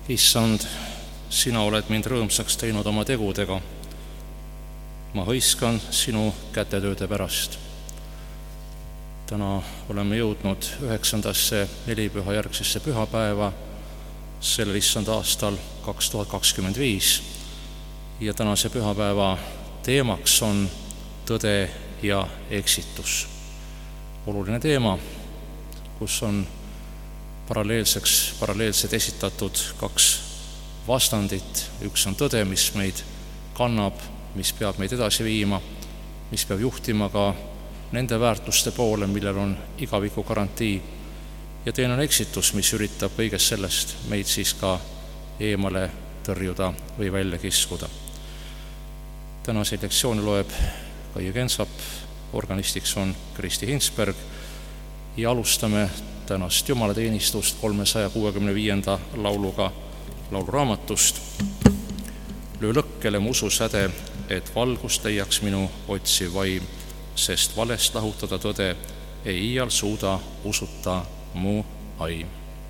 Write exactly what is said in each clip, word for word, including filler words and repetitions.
Issand, sina oled mind rõõmsaks teinud oma tegudega. Ma hõiskan sinu kätetööde pärast. Täna oleme jõudnud üheksandasse nelipüha järgsesse pühapäeva sellel issand aastal kaks tuhat kakskümmend viis ja tänase pühapäeva teemaks on tõde ja eksitus. Oluline teema, kus on paralleelseks, paralleelselt esitatud kaks vastandit. Üks on tõde, mis meid kannab, mis peab meid edasi viima, mis peab juhtima ka nende väärtuste poole, millel on igaviku garantii. Ja teine on eksitus, mis üritab kõigest sellest meid siis ka eemale tõrjuda või välja kiskuda. Tänase lektsiooni loeb Kaie Kensap, organistiks on Kristi Hinsberg ja alustame tänast jumalateenistust kolmesaja kuuekümne viienda lauluga lauluraamatust. Löö lõkkele mu ususäde, et valgust leiaks minu otsiv vaim, sest valest lahutada tõde ei iial suuda usuta mu aim.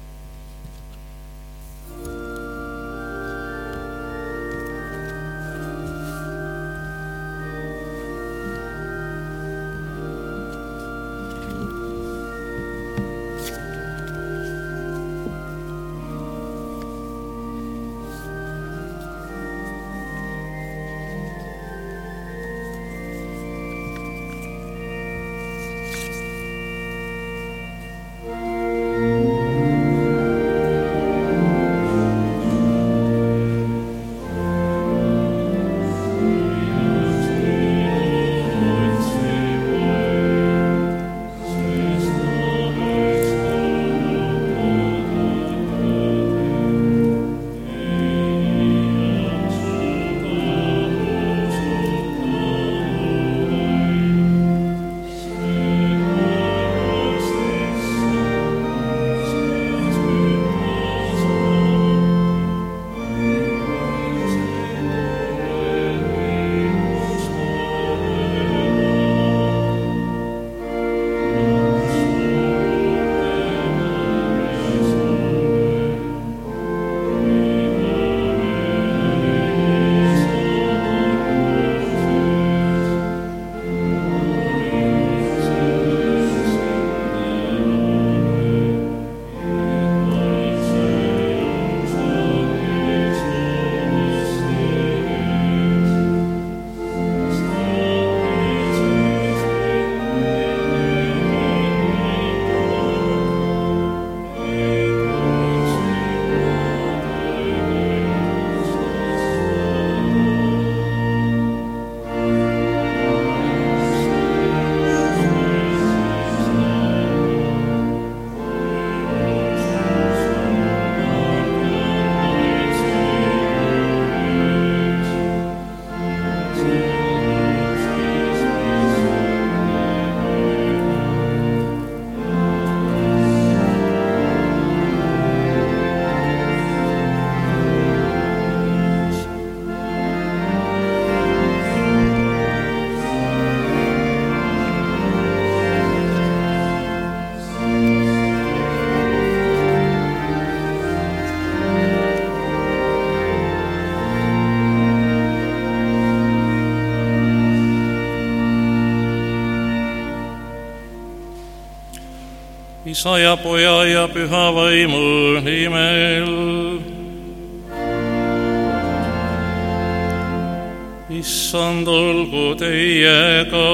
Isa ja Poja ja Püha Vaimu nimel. Issand olgu teiega.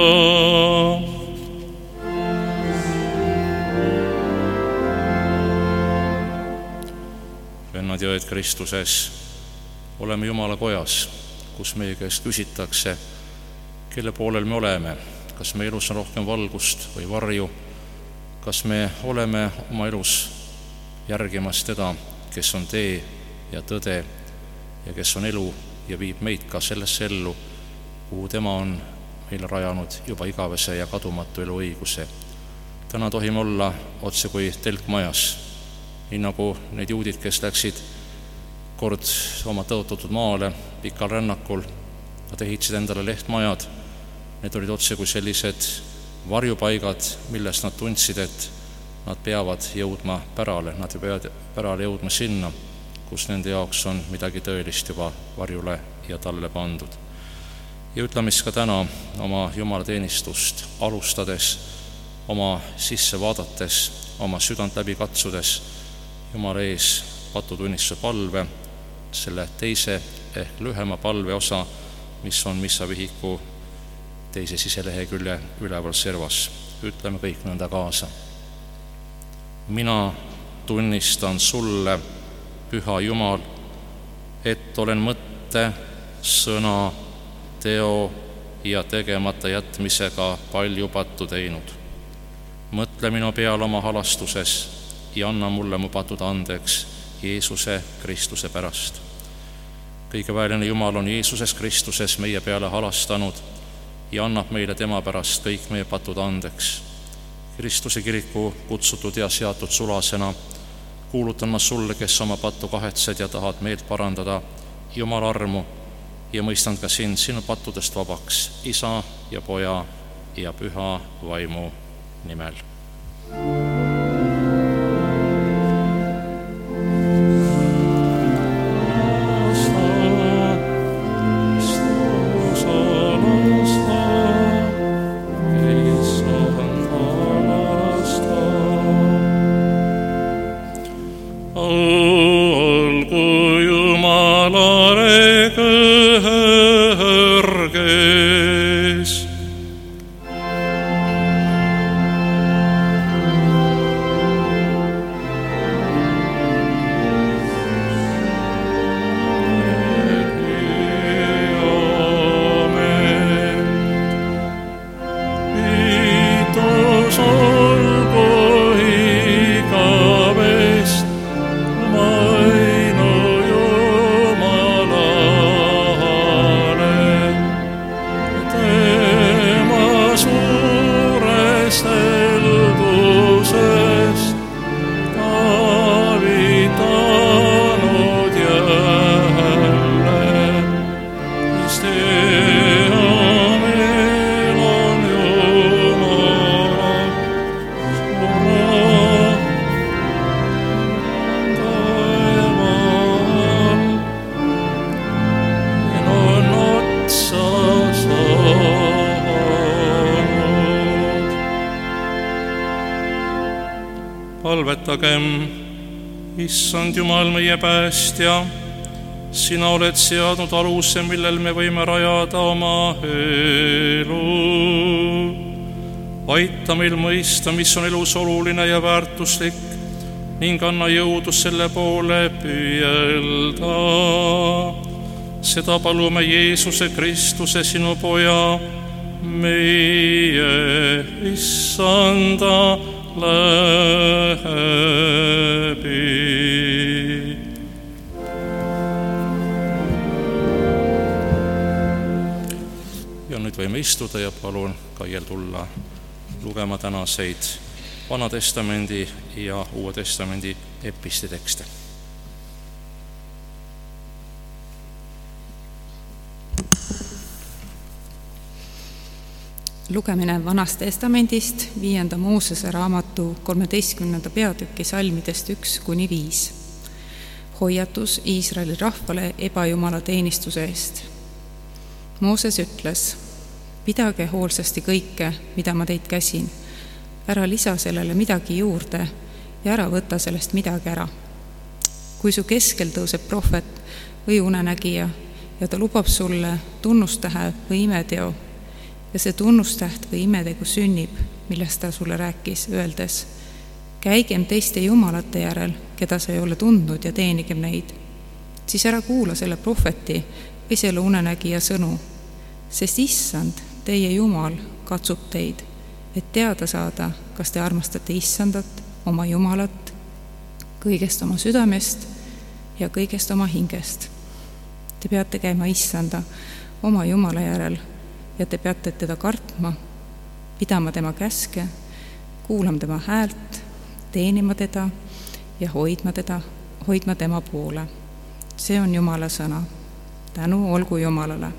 Vennad ja õed Kristuses, oleme Jumala kojas, kus meie käest küsitakse, kelle poolel me oleme, kas meie elus on rohkem valgust või varju, kas me oleme oma elus järgimas teda, kes on tee ja tõde ja kes on elu ja viib meid ka sellesse ellu, kuhu tema on meile rajanud juba igavese ja kadumatu eluõiguse. Täna tohime olla otse kui telkmajas, nii nagu need juudid, kes läksid kord oma tõotatud maale pikal rännakul, nad ehitasid endale lehtmajad, need olid otse kui sellised varjupaigad, millest nad tundsid, et nad peavad jõudma pärale, nad peavad pärale jõudma sinna, kus nende jaoks on midagi tõelist juba varjule ja talle pandud. Ja ütleme siis ka täna oma jumalateenistust alustades, oma sisse vaadates, oma südant läbi katsudes Jumala ees patutunnistuse palve, selle teise ehk lühema palve osa, mis on missavihiku teise siselehekülje üleval servas. Ütleme kõik nõnda kaasa. Mina tunnistan sulle, Püha Jumal, et olen mõtte, sõna, teo ja tegemata jätmisega palju pattu teinud. Mõtle minu peale oma halastuses ja anna mulle mu patud andeks Jeesuse Kristuse pärast. Kõige väeline Jumal on Jeesuses Kristuses meie peale halastanud ja annab meile tema pärast kõik meie patud andeks. Kristuse kiriku kutsutud ja seatud sulasena kuulutan ma sulle, kes oma pattu kahetsed ja tahad meelt parandada, Jumala armu ja mõistan ka sind sinu pattudest vabaks, Isa ja Poja ja Püha Vaimu nimel. Palvetagem, Issand Jumal, meie päästja, sina oled seadnud aluse, millel me võime rajada oma elu. Aita meil mõista, mis on elus oluline ja väärtuslik ning anna jõudu selle poole püüelda. Seda palume Jeesuse Kristuse, sinu Poja, meie Issanda läbi. Ja nüüd võime istuda ja palun Kaiel tulla lugema tänaseid Vana Testamendi ja Uue Testamendi episte tekste. Lugemine Vanast Testamendist, viienda Moosese raamatu kolmeteistkümnenda peatüki salmidest üks kuni viis. Hoiatus Iisraeli rahvale ebajumala teenistuse eest. Mooses ütles, pidage hoolsasti kõike, mida ma teid käsin. Ära lisa sellele midagi juurde ja ära võta sellest midagi ära. Kui su keskel tõuseb prohvet või unenägija ja ta lubab sulle tunnustähe või imeteo, ja see tunnustäht või imetegu sünnib, millest ta sulle rääkis, öeldes, käigem teiste jumalate järel, keda sa ei ole tundnud ja teenigem neid. Siis ära kuula selle prohveti või selle unenägija sõnu, sest Issand, teie Jumal, katsub teid, et teada saada, kas te armastate Issandat, oma Jumalat, kõigest oma südamest ja kõigest oma hingest. Te peate käima Issanda, oma Jumala järel, ja te peate teda kartma, pidama tema käske, kuulama tema häält, teenima teda ja hoidma teda, hoidma tema poole. See on Jumala sõna. Tänu olgu Jumalale.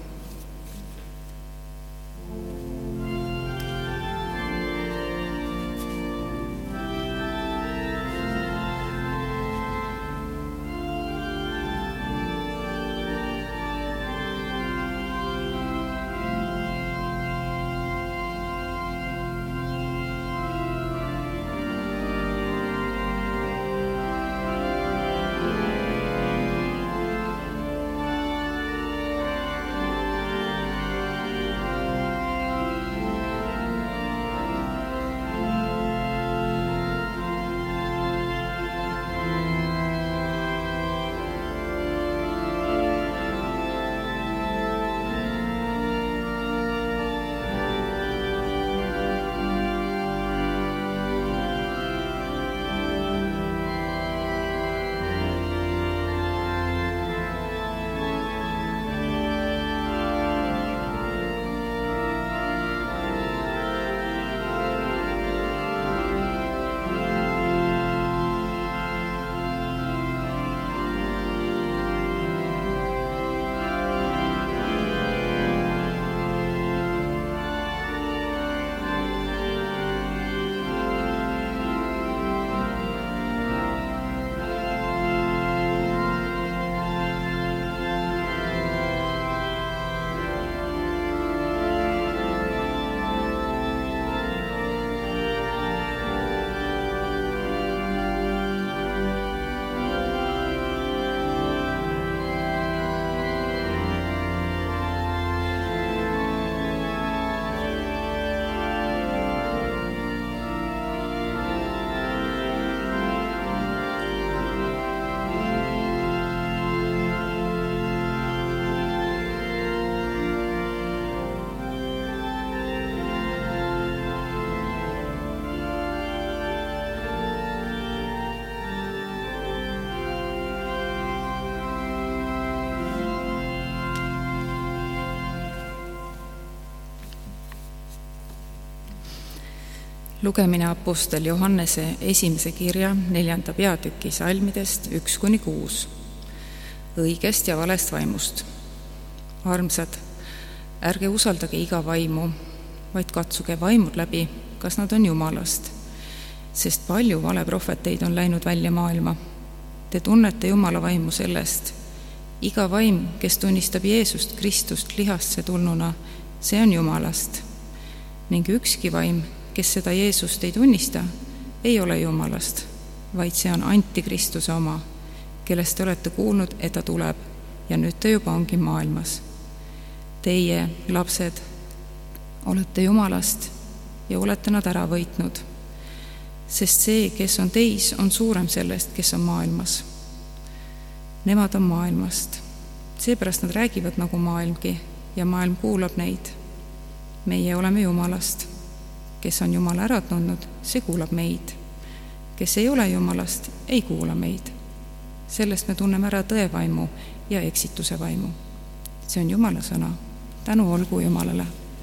lugemine Apostel Johannese esimese kirja neljanda peatüki salmidest üks kuni kuus. Õigest ja valest vaimust. Armsad, ärge usaldage iga vaimu, vaid katsuge vaimud läbi, kas nad on Jumalast, sest palju valeprohveteid on läinud välja maailma. Te tunnete Jumala vaimu sellest. Iga vaim, kes tunnistab Jeesust Kristust lihasse tulnuna, see on Jumalast. Ning ükski vaim, kes seda Jeesust ei tunnista, ei ole Jumalast, vaid see on antikristuse oma, kellest te olete kuulnud, et ta tuleb ja nüüd ta juba ongi maailmas. Teie, lapsed, olete Jumalast ja olete nad ära võitnud, sest see, kes on teis, on suurem sellest, kes on maailmas. Nemad on maailmast, seepärast nad räägivad nagu maailmgi ja maailm kuulab neid. Meie oleme Jumalast. Kes on Jumala ära tundnud, see kuulab meid. Kes ei ole Jumalast, ei kuula meid. Sellest me tunneme ära tõevaimu ja eksituse vaimu. See on Jumala sõna. Tänu olgu Jumalale.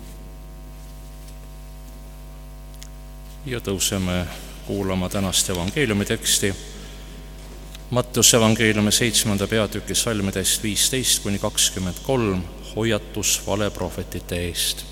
Ja tõuseme kuulama tänast evangeeliumi teksti. Matteuse evangeeliumi seitsmenda peatüki salmidest viisteist kuni kakskümmend kolm, hoiatus valeprohvetite eest.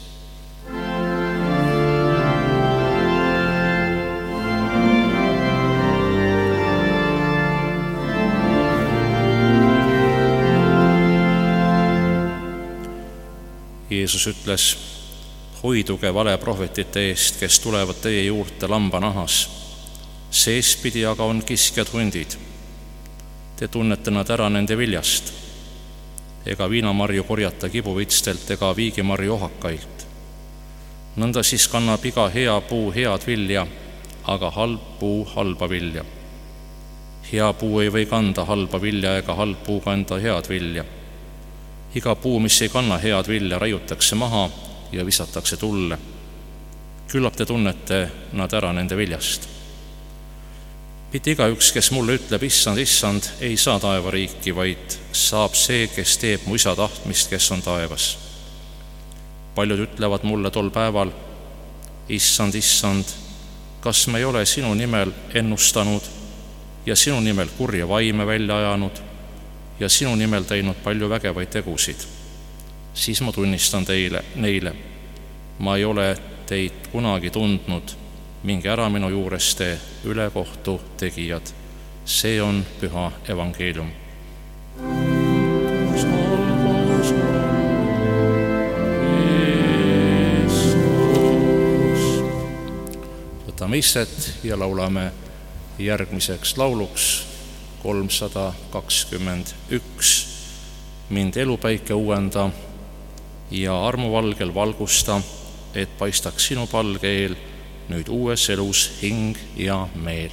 Jeesus ütles, hoiduge valeprohvetite eest, kes tulevad teie juurde lambanahas. Seespidi aga on kiskjad hundid. Te tunnete nad ära nende viljast. Ega viinamarju korjata kibuvitstelt ega viigimarju ohakailt. Nõnda siis kannab iga hea puu head vilja, aga halb puu halba vilja. Hea puu ei või kanda halba vilja ega halb puu kanda head vilja. Iga puu, mis ei kanna head vilja, raiutakse maha ja visatakse tulle. Küllap te tunnete nad ära nende viljast. Mitte igaüks, kes mulle ütleb, issand, issand, ei saa taevariiki, vaid saab see, kes teeb mu isa tahtmist, kes on taevas. Paljud ütlevad mulle tol päeval, issand, issand, kas me ei ole sinu nimel ennustanud ja sinu nimel kurja vaime välja ajanud ja sinu nimel teinud palju vägevaid tegusid. Siis ma tunnistan teile, neile, ma ei ole teid kunagi tundnud, minge ära minu juurest te ülekohtu tegijad. See on püha evangeelium. Võtame istet ja laulame järgmiseks lauluks kolmsada kakskümmend üks. Mind elupäike uuenda ja armuvalgel valgusta, et paistaks sinu palge eel nüüd uues elus hing ja meel.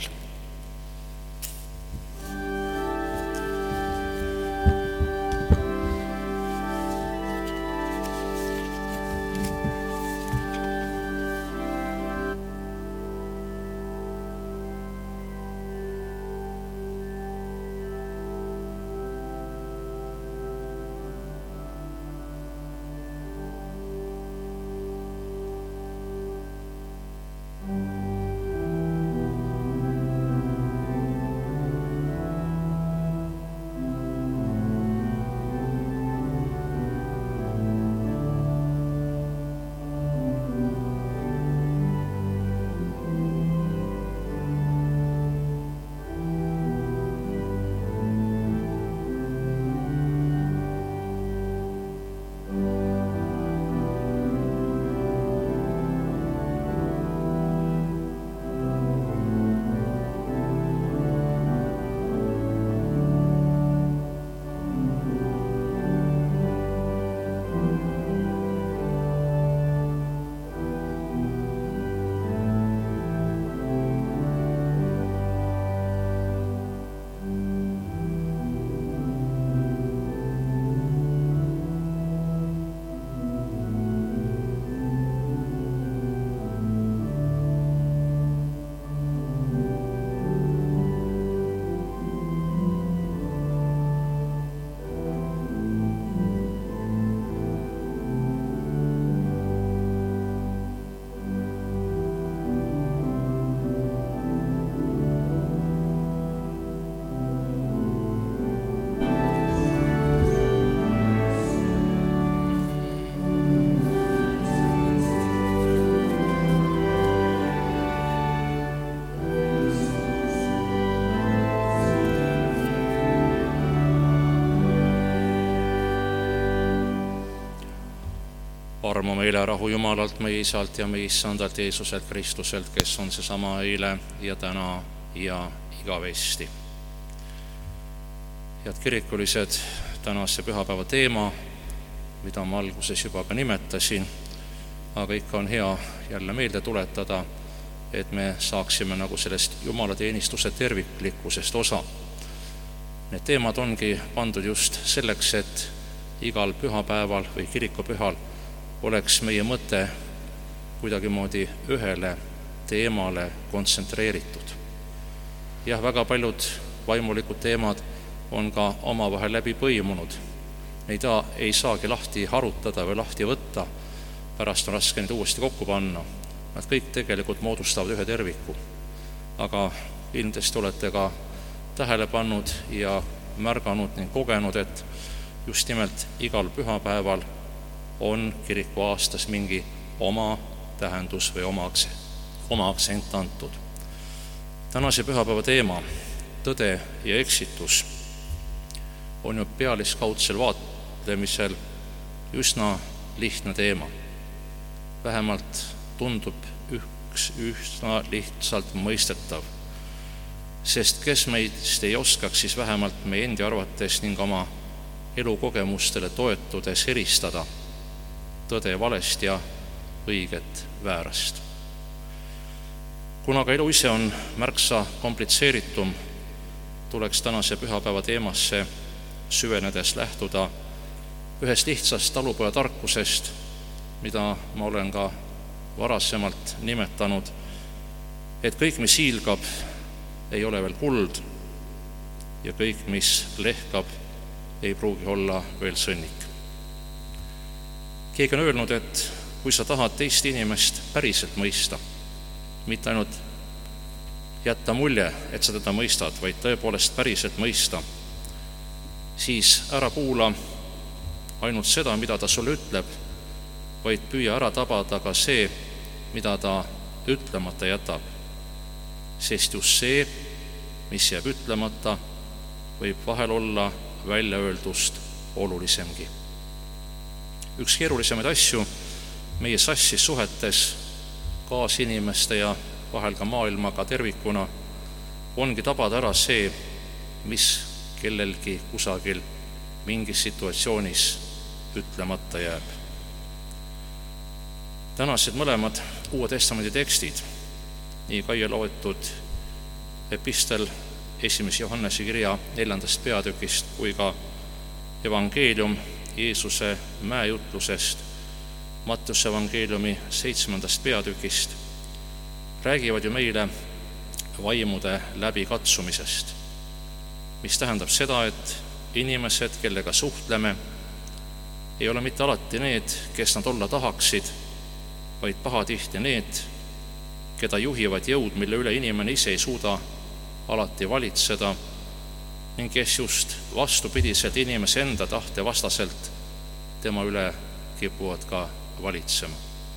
armu meile ja rahu Jumalalt, meie Isalt ja meie Issandalt Jeesuselt Kristuselt, kes on seesama eile ja täna ja igavesti. Head kirikulised, tänase pühapäeva teema, mida ma alguses juba ka nimetasin, aga ikka on hea jälle meelde tuletada, et me saaksime nagu sellest jumalateenistuse terviklikkusest osa. Need teemad ongi pandud just selleks, et igal pühapäeval või kirikupühal oleks meie mõte kuidagimoodi ühele teemale kontsentreeritud. Jah, väga paljud vaimulikud teemad on ka omavahel läbi põimunud. Neid ei saagi lahti harutada või lahti võtta, pärast on raske neid uuesti kokku panna. Nad kõik tegelikult moodustavad ühe terviku. Aga ilmselt olete ka tähele pannud ja märganud ning kogenud, et just nimelt igal pühapäeval on kiriku aastas mingi oma tähendus või oma, oma aktsent antud. Tänase pühapäeva teema, tõde ja eksitus, on ju pealiskaudsel vaatlemisel üsna lihtne teema. Vähemalt tundub üks üsna lihtsalt mõistetav, sest kes meist ei oskaks siis vähemalt meie endi arvates ning oma elukogemustele toetudes eristada tõde valest ja õiget väärast. Kuna ka elu ise on märksa komplitseeritum, tuleks tänase pühapäeva teemasse süvenedes lähtuda ühest lihtsast talupoja tarkusest, mida ma olen ka varasemalt nimetanud, et kõik, mis hiilgab, ei ole veel kuld ja kõik, mis lehkab, ei pruugi olla veel sõnnik. Keegi on öelnud, et kui sa tahad teist inimest päriselt mõista, mitte ainult jätta mulje, et sa teda mõistad, vaid tõepoolest päriselt mõista, siis ära kuula ainult seda, mida ta sulle ütleb, vaid püüa ära tabada ka see, mida ta ütlemata jätab. Sest just see, mis jääb ütlemata, võib vahel olla väljaöeldust olulisemgi. Üks keerulisemaid asju meie sassis suhetes kaasinimeste ja vahel ka maailmaga tervikuna ongi tabada ära see, mis kellelgi kusagil mingis situatsioonis ütlemata jääb. Tänased mõlemad Uue Testamendi tekstid, nii Kaie loetud epistel esimese Johannese kirja neljandast peatükist kui ka evangeelium Jeesuse mäejutlusest Mattiuse evangeeliumi seitsmendast peatükist räägivad ju meile vaimude läbikatsumisest, mis tähendab seda, et inimesed, kellega suhtleme, ei ole mitte alati need, kes nad olla tahaksid, vaid pahatihti need, keda juhivad jõud, mille üle inimene ise ei suuda alati valitseda ning kes just vastupidiselt inimese enda tahte vastaselt tema üle kipuvad ka valitsema.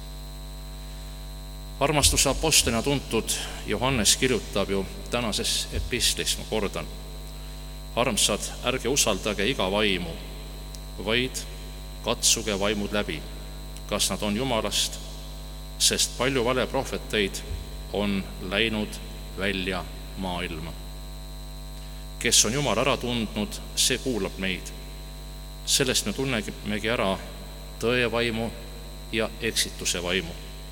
Armastuse apostlina tuntud Johannes kirjutab ju tänases epistlis, ma kordan, armsad, ärge usaldage iga vaimu, vaid katsuge vaimud läbi, kas nad on Jumalast, sest palju valeprohveteid on läinud välja maailma. Kes on Jumal ära tundnud, see kuulab meid. Sellest me tunnemegi ära tõe vaimu ja eksituse vaimu.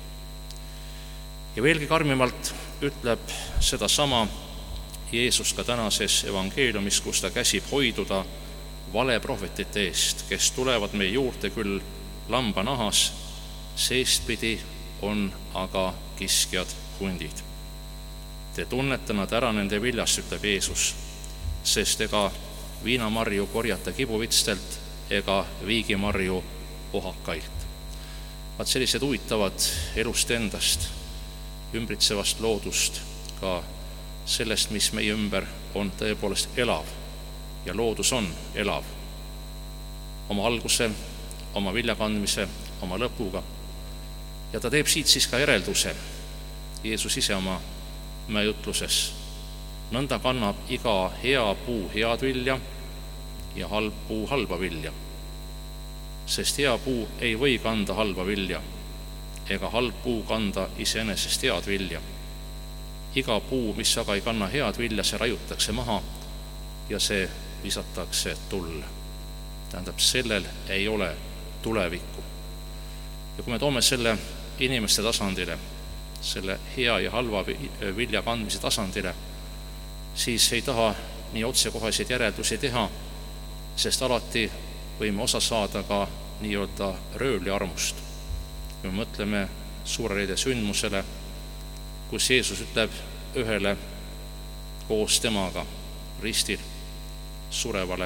Ja veelgi karmimalt ütleb seda sama Jeesus ka tänases evangeeliumis, kus ta käsib hoiduda valeprohvetite eest, kes tulevad meie juurde küll lambanahas, seestpidi on aga kiskjad hundid. Te tunnete nad ära nende viljast, ütleb Jeesus, sest ega viinamarju korjata kibuvitstelt ega viigimarju ohakailt. Vaat sellised huvitavad elust endast, ümbritsevast loodust, ka sellest, mis meie ümber on tõepoolest elav ja loodus on elav oma alguse, oma viljakandmise, oma lõpuga. Ja ta teeb siit siis ka järelduse, Jeesus ise oma mäejutluses. Nõnda kannab iga hea puu head vilja ja halb puu halba vilja. sest hea puu ei või kanda halba vilja, ega halb puu kanda iseenesest head vilja. Iga puu, mis aga ei kanna head vilja, see raiutakse maha ja see visatakse tulle. Tähendab, sellel ei ole tulevikku. Ja kui me toome selle inimeste tasandile, selle hea ja halva vilja kandmise tasandile, siis ei taha nii otsekoheseid järeldusi teha, sest alati võime osa saada ka nii-öelda röövli armust. Kui me mõtleme suure reede sündmusele, kus Jeesus ütleb ühele koos temaga ristil surevale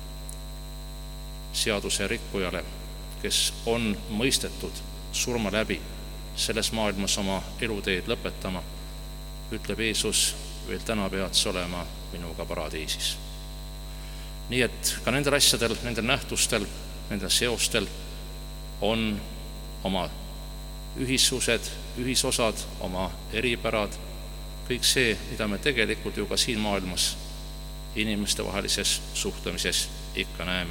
seaduse rikkujale, kes on mõistetud surma läbi selles maailmas oma eluteed lõpetama, ütleb Jeesus, veel täna pead sa olema minuga paradiisis. Nii et ka nendel asjadel, nendel nähtustel, nendel seostel on oma ühisused, ühisosad, oma eripärad, kõik see, mida me tegelikult ju ka siin maailmas inimeste vahelises suhtlemises ikka näeme.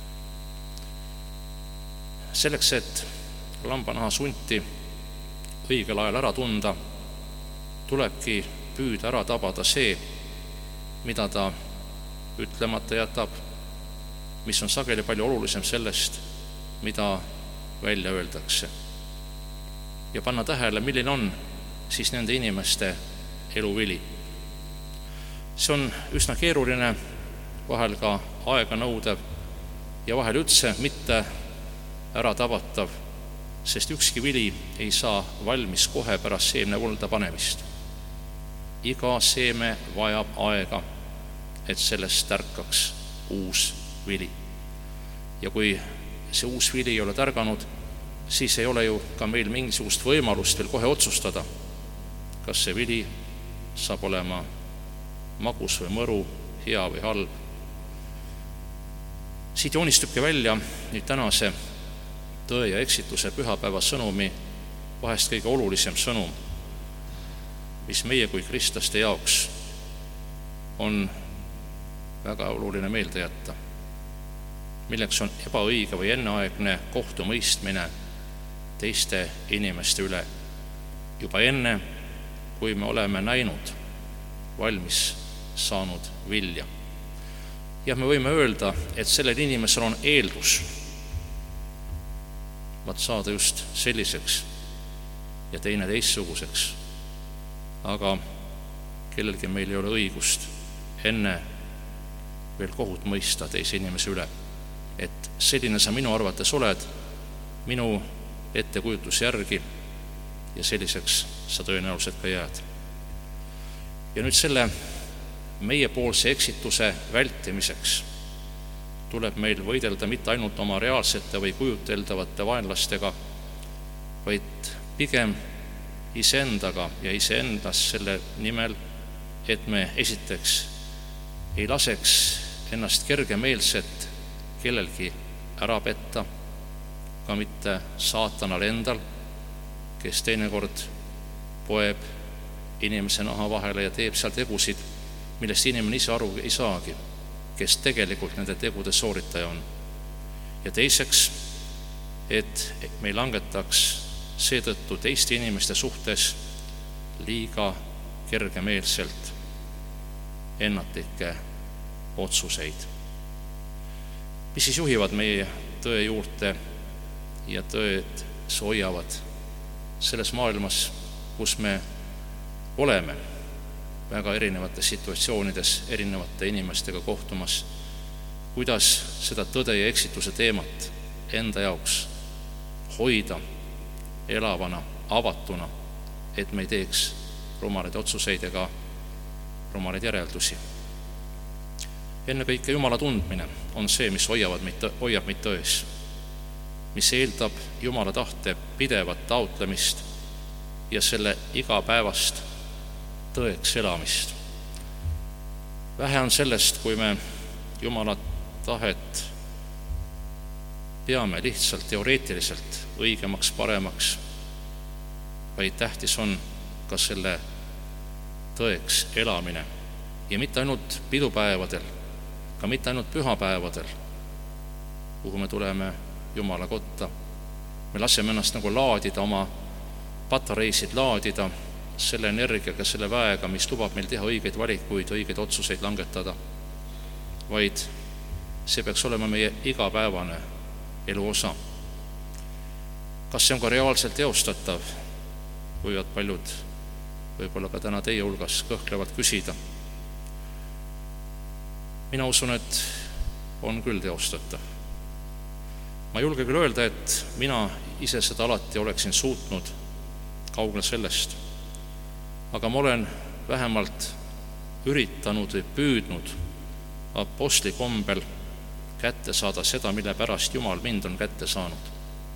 Selleks, et lambanaha sunti õigel ajal ära tunda, tulebki püüda ära tabada see, mida ta ütlemata jätab, mis on sageli palju olulisem sellest, mida välja öeldakse. Ja panna tähele, milline on siis nende inimeste eluvili. See on üsna keeruline, vahel ka aega nõudev ja vahel üldse mitte ära tabatav, sest ükski vili ei saa valmis kohe pärast seemne mulda panemist. Iga seeme vajab aega, et sellest tärkaks uus vili. Ja kui see uus vili ei ole tärganud, siis ei ole ju ka meil mingisugust võimalust veel kohe otsustada, kas see vili saab olema magus või mõru, hea või halb. Siit joonistubki välja nüüd tänase tõe ja eksituse pühapäeva sõnumi vahest kõige olulisem sõnum, mis meie kui kristlaste jaoks on väga oluline meelde jätta, milleks on ebaõige või enneaegne kohtumõistmine teiste inimeste üle juba enne, kui me oleme näinud valmis saanud vilja. Ja me võime öelda, et sellel inimesel on eeldus vaat saada just selliseks ja teine teistsuguseks, aga kellelgi meil ei ole õigust enne veel kohut mõista teise inimese üle, et selline sa minu arvates oled minu ettekujutuse järgi ja selliseks sa tõenäoliselt ka jääd. Ja nüüd selle meiepoolse eksituse vältimiseks tuleb meil võidelda mitte ainult oma reaalsete või kujuteldavate vaenlastega, vaid pigem iseendaga ja iseendas selle nimel, et me esiteks ei laseks ennast kergemeelset kellelgi ära petta, ka mitte saatanal endal, kes teinekord poeb inimese naha vahele ja teeb seal tegusid, millest inimene ise aru ei saagi, kes tegelikult nende tegude sooritaja on. Ja teiseks, et me ei langetaks seetõttu teiste inimeste suhtes liiga kergemeelselt ennatlikke otsuseid, mis siis juhivad meie tõe juurde ja tõed hoiavad selles maailmas, kus me oleme väga erinevates situatsioonides erinevate inimestega kohtumas, kuidas seda tõde ja eksituse teemat enda jaoks hoida elavana, avatuna, et me ei teeks rumalaid otsuseid ega rumalaid järeldusi. Ennekõike Jumala tundmine on see, mis hoiavad meid, hoiab meid tões, mis eeldab Jumala tahte pidevat taotlemist ja selle igapäevast tõeks elamist. Vähe on sellest, kui me Jumala tahet peame lihtsalt teoreetiliselt õigemaks, paremaks, vaid tähtis on ka selle tõeks elamine. Ja mitte ainult pidupäevadel, ka mitte ainult pühapäevadel, kuhu me tuleme Jumala kotta. Me laseme ennast nagu laadida, oma patareisid laadida selle energiaga, selle väega, mis lubab meil teha õigeid valikuid, õigeid otsuseid langetada. Vaid see peaks olema meie igapäevane elu osa. Kas see on ka reaalselt teostatav? Võivad paljud võib-olla ka täna teie hulgas kõhklevad küsida. Mina usun, et on küll teostatav. Ma julge küll öelda, et mina ise seda alati oleksin suutnud, kaugel sellest. Aga ma olen vähemalt üritanud või püüdnud apostli kombel kätte saada seda, mille pärast Jumal mind on kätte saanud.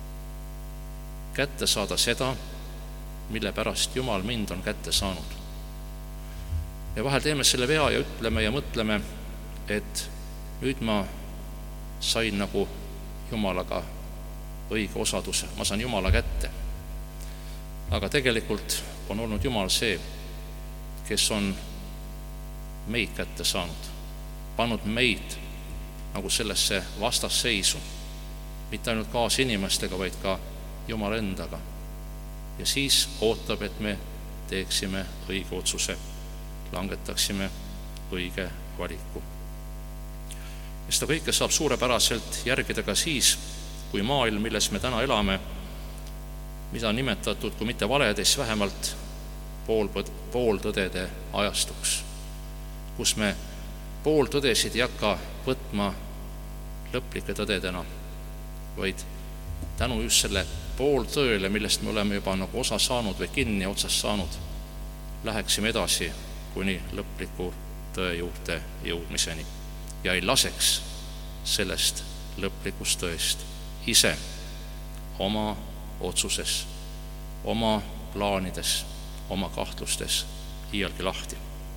Kätte saada seda, mille pärast Jumal mind on kätte saanud. Ja vahel teeme selle vea ja ütleme ja mõtleme, et nüüd ma sain nagu Jumalaga õige osaduse, ma saan Jumala kätte. Aga tegelikult on olnud Jumal see, kes on meid kätte saanud, pannud meid nagu sellesse vastasseisu, mitte ainult kaas inimestega, vaid ka Jumala endaga. Ja siis ootab, et me teeksime õige otsuse, langetaksime õige valiku. Ja seda kõike saab suurepäraselt järgida ka siis, kui maailm, milles me täna elame, mida on nimetatud, kui mitte valedes, vähemalt pooltõdede ajastuks, kus me pooltõdesid ei hakka võtma lõplike tõdedena, vaid tänu just selle pooltõele, millest me oleme juba nagu osa saanud või kinni otsast saanud, läheksime edasi kuni lõpliku tõe juurde jõudmiseni ja ei laseks sellest lõplikust tõest ise oma otsuses, oma plaanides, oma kahtlustes iialgi lahti.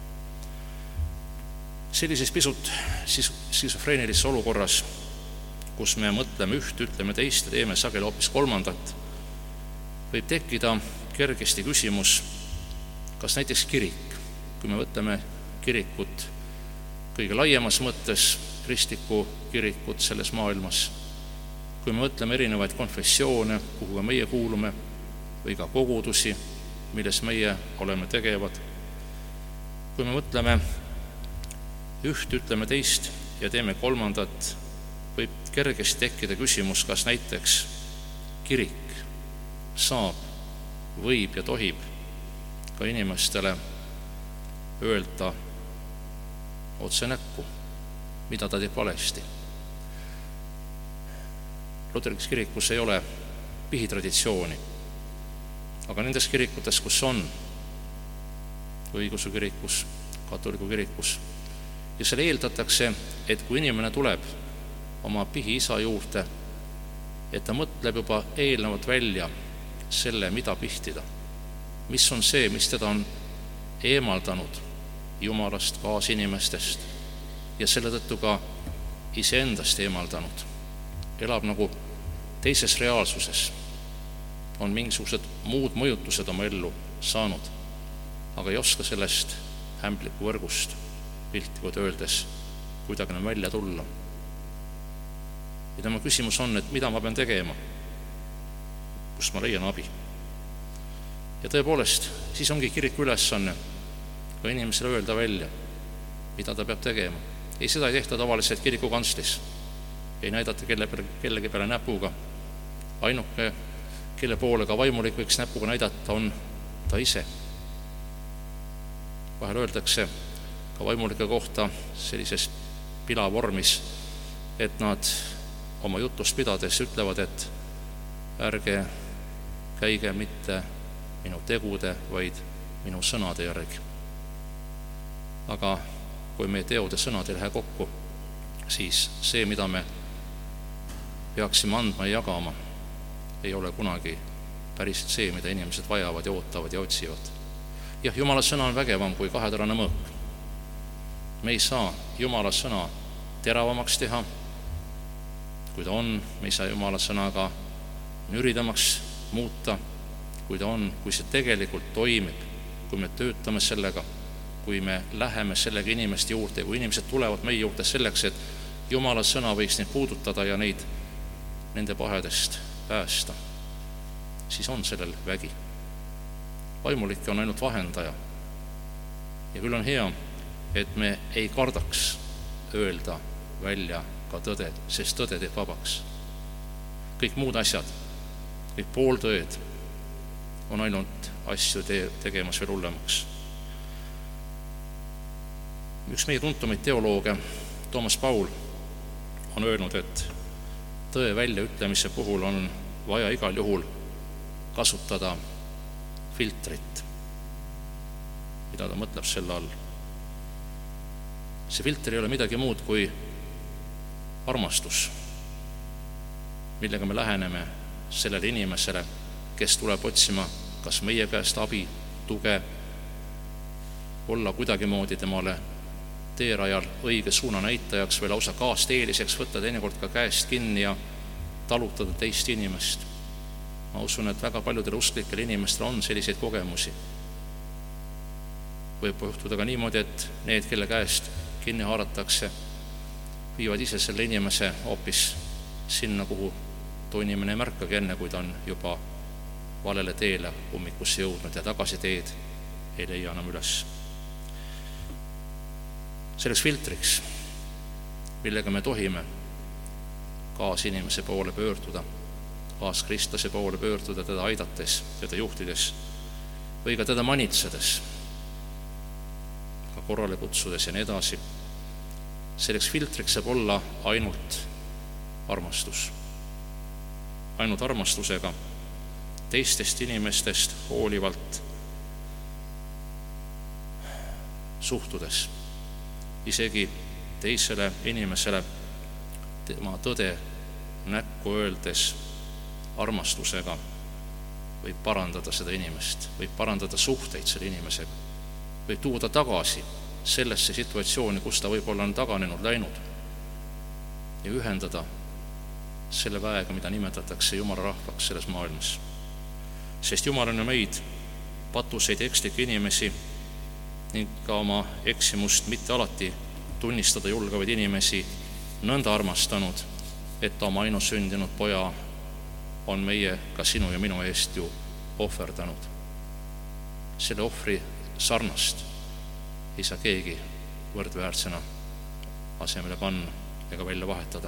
Sellises pisut skisofreenilises olukorras, kus me mõtleme üht, ütleme teist ja teeme sageli hoopis kolmandat, võib tekkida kergesti küsimus, kas näiteks kirik, kui me võtame kirikut kõige laiemas mõttes, kristlikku kirikut selles maailmas, kui me mõtleme erinevaid konfessioone, kuhu ka meie kuulume, või ka kogudusi, milles meie oleme tegevad, kui me mõtleme üht, ütleme teist ja teeme kolmandat, võib kergesti tekkida küsimus, kas näiteks kirik saab, võib ja tohib ka inimestele öelda otse näkku, mida ta teeb valesti. Luterlikus kirikus ei ole pihitraditsiooni, aga nendes kirikutes, kus on, õigeusu kirikus, katoliku kirikus, ja selle eeldatakse, et kui inimene tuleb oma pihiisa juurde, et ta mõtleb juba eelnevalt välja selle, mida pihtida, mis on see, mis teda on eemaldanud Jumalast, kaasinimestest ja selle tõttu ka iseendast eemaldanud. Elab nagu teises reaalsuses, on mingisugused muud mõjutused oma ellu saanud, aga ei oska sellest hämbliku võrgust piltlikult öeldes kuidagi enam välja tulla. Ja tema küsimus on, et mida ma pean tegema, kust ma leian abi. Ja tõepoolest, siis ongi kiriku ülesanne ka inimesele öelda välja, mida ta peab tegema. Ei, seda ei tehta tavaliselt kiriku kanslis. Ei näidata kelle peale, kellegi peale näpuga. Ainuke, kelle poole ka vaimulik võiks näpuga näidata, on ta ise. Vahel öeldakse ka vaimulike kohta sellises pilavormis, et nad oma jutust pidades ütlevad, et ärge käige mitte minu tegude, vaid minu sõnade järgi. Aga kui meie teod ja sõnad ei lähe kokku, siis see, mida me peaksime andma ja jagama, ei ole kunagi päriselt see, mida inimesed vajavad ja ootavad ja otsivad. Jah, Jumala sõna on vägevam kui kaheterane mõõk. Me ei saa Jumala sõna teravamaks teha, kui ta on, me ei saa Jumala sõnaga nüridamaks muuta, kui ta on, kui see tegelikult toimib, kui me töötame sellega, kui me läheme sellega inimeste juurde ja kui inimesed tulevad meie juurde selleks, et Jumala sõna võiks neid puudutada ja neid nende pahedest päästa, siis on sellel vägi. Vaimulik on ainult vahendaja. Ja küll on hea, et me ei kardaks öelda välja ka tõde, sest tõde teeb vabaks. Kõik muud asjad, kõik pooltõed on ainult asju te- tegemas veel hullemaks. Üks meie tuntumaid teolooge, Toomas Paul, on öelnud, et tõe väljaütlemise puhul on vaja igal juhul kasutada filtrit. Mida ta mõtleb selle all? See filter ei ole midagi muud kui armastus, millega me läheneme sellele inimesele, kes tuleb otsima kas meie käest abi, tuge, olla kuidagimoodi temale teerajal õige suuna näitajaks või lausa kaasteeliseks, võtta teinekord ka käest kinni ja talutada teist inimest. Ma usun, et väga paljudel usklikel inimestel on selliseid kogemusi. Võib juhtuda ka niimoodi, et need, kelle käest kinni haaratakse, viivad ise selle inimese hoopis sinna, kuhu too inimene ei märkagi enne, kui ta on juba valele teele ummikusse jõudnud ja tagasi teed ei leia enam üles. Selleks filtriks, millega me tohime kaas inimese poole pöörduda, kaas kristlase poole pöörduda, teda aidates, teda juhtides või ka teda manitsedes, ka korrale kutsudes ja nii edasi. Selleks filtriks saab olla ainult armastus. Ainult armastusega teistest inimestest hoolivalt suhtudes, isegi teisele inimesele tema tõde näkku öeldes armastusega võib parandada seda inimest, võib parandada suhteid selle inimesega, võib tuua tagasi sellesse situatsiooni, kus ta võib-olla on taganenud läinud ja ühendada selle väega, mida nimetatakse Jumala rahvaks selles maailmas. Sest Jumal on ju meid, patuseid ekslikke inimesi ning ka oma eksimust mitte alati tunnistada julgevaid inimesi nõnda armastanud, et ta oma ainusündinud poja on meie, ka sinu ja minu eest ju ohverdanud. Selle ohvri sarnast ei saa keegi võrdväärsena asemele panna ega välja vahetada.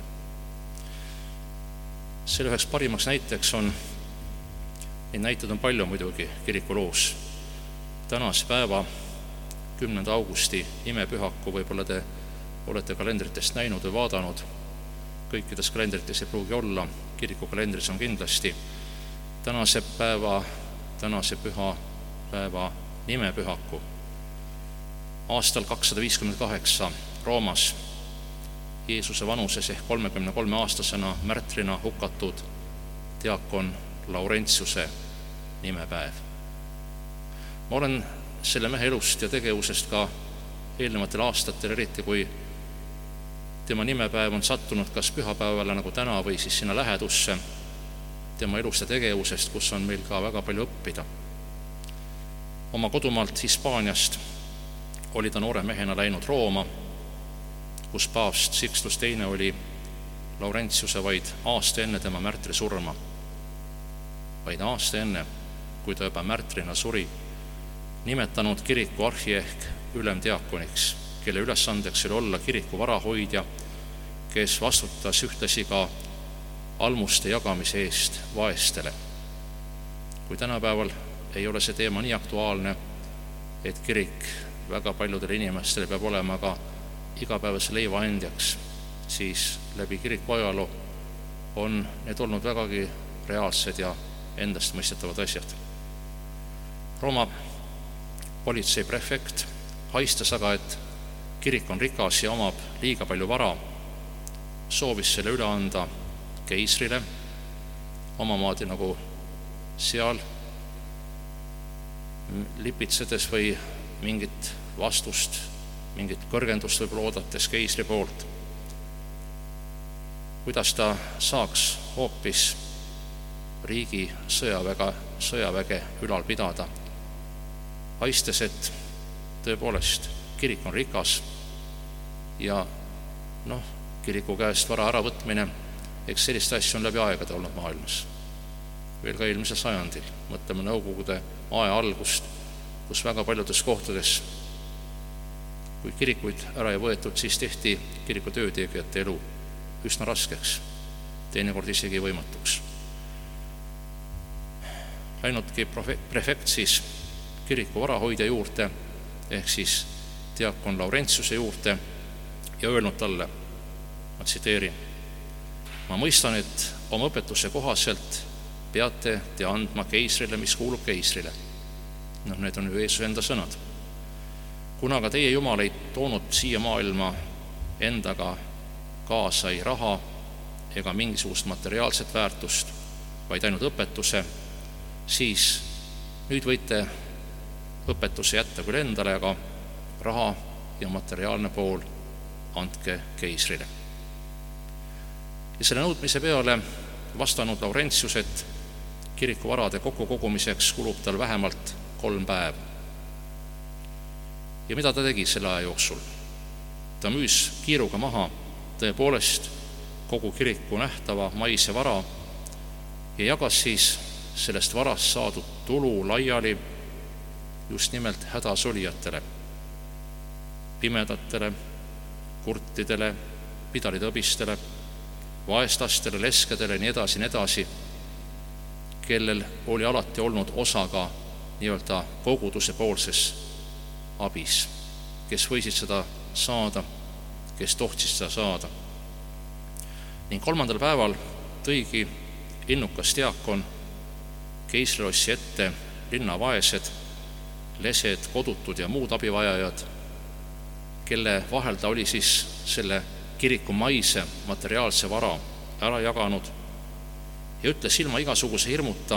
Selle üheks parimaks näiteks on, neid näited on palju muidugi kiriku loos. Tänase päeva kümnenda augusti imepühaku võib-olla te olete kalendritest näinud või vaadanud. Kõikides kalendrites ei pruugi olla, kiriku kalendris on kindlasti tänase päeva, tänase püha päeva nimepühaku. Aastal kakssada viiskümmend kaheksa Roomas Jeesuse vanuses ehk kolmekümne kolme aastasena märtrina hukatud diakon Laurentiuse nimepäev. Ma olen selle mehe elust ja tegevusest ka eelnevatel aastatel, eriti kui tema nimepäev on sattunud kas pühapäevale nagu täna või siis sinna lähedusse, tema elust ja tegevusest, kus on meil ka väga palju õppida. Oma kodumaalt Hispaaniast oli ta noore mehena läinud Rooma, kus paavst Sixtus teine oli Laurentiuse vaid aasta enne tema märtri surma. Vaid aasta enne, kui ta juba märtrina suri, nimetanud kiriku arhi ehk ülemdiakoniks, kelle ülesandeks oli olla kiriku varahoidja, kes vastutas ühtlasi ka almuste jagamise eest vaestele. Kui tänapäeval ei ole see teema nii aktuaalne, et kirik väga paljudele inimestele peab olema ka igapäevase leiva andjaks, siis läbi kiriku ajaloo on need olnud vägagi reaalsed ja endast mõistetavad asjad. Rooma politseiprefekt haistas aga, et kirik on rikas ja omab liiga palju vara, soovis selle üle anda keisrile, omamaadi nagu seal lipitsedes või mingit vastust, mingit kõrgendust võib loodates keisri poolt. Kuidas ta saaks hoopis riigi sõjaväge, sõjaväge ülal pidada, haistes, et tõepoolest kirik on rikas ja noh, kiriku käest vara äravõtmine eks sellist asja on läbi aegade olnud maailmas. Veel ka eelmisel sajandil, mõtleme Nõukogude aja algust, kus väga paljudes kohtades, kui kirikuid ära ei võetud, siis tehti kiriku töötegijate elu üsna raskeks, teinekord isegi võimatuks. Läinudki prefekt siis kiriku varahoidja juurde, ehk siis diakon Laurentiuse juurde ja öelnud talle, ma tsiteerin, ma mõistan, et oma õpetuse kohaselt peate te andma keisrile, mis kuulub keisrile. Noh, need on ju Jeesuse enda sõnad. Kuna aga teie Jumal ei toonud siia maailma endaga kaasa ei raha ega mingisugust materiaalset väärtust, vaid ainult õpetuse, siis nüüd võite õpetuse jätta küll endale, aga raha ja materiaalne pool andke keisrile. Ja selle nõudmise peale vastanud Laurentius, et kirikuvarade kokkukogumiseks kulub tal vähemalt kolm päeva. Ja mida ta tegi selle aja jooksul? Ta müüs kiiruga maha tõepoolest kogu kiriku nähtava maise vara ja jagas siis sellest varast saadud tulu laiali just nimelt hädasolijatele, pimedatele, kurtidele, pidalitõbistele, vaestastele, leskedele, nii edasi, nii edasi, kellel oli alati olnud osaga nii-öelda koguduse poolses abis, kes võisid seda saada, kes tohtsid seda saada. Ning kolmandal päeval tõigi innukas diakon keisrilossi ette linna vaesed, lesed, kodutud ja muud abivajajad, kelle vahel ta oli siis selle kiriku maise materiaalse vara ära jaganud ja ütles ilma igasuguse hirmuta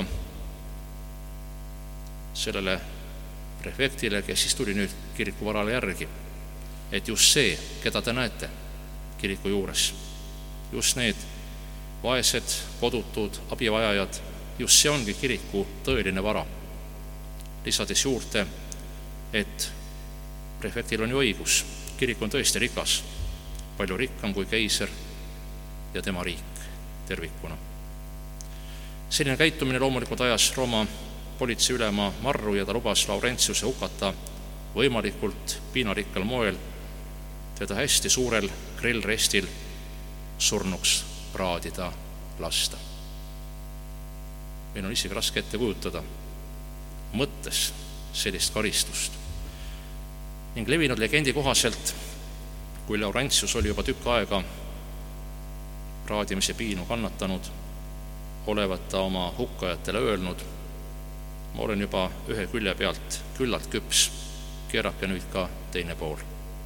sellele prefektile, kes siis tuli nüüd kiriku varale järgi, et just see, keda te näete kiriku juures, just need vaesed, kodutud, abivajajad, just see ongi kiriku tõeline vara. Lisades juurde, et prefektil on ju õigus, kirik on tõesti rikas, palju rikkam kui keiser ja tema riik tervikuna. Selline käitumine loomulikult ajas Rooma politseiülema marru ja ta lubas Laurentiuse hukata võimalikult piinarikkal moel teda hästi suurel grillrestil surnuks praadida lasta. Meil on isegi raske ette kujutada mõttes sellist karistust. Ning levinud legendi kohaselt, kui Laurentius oli juba tükk aega praadimise piinu kannatanud, olevat ta oma hukkajatele öelnud, ma olen juba ühe külje pealt küllalt küps, keerake nüüd ka teine pool.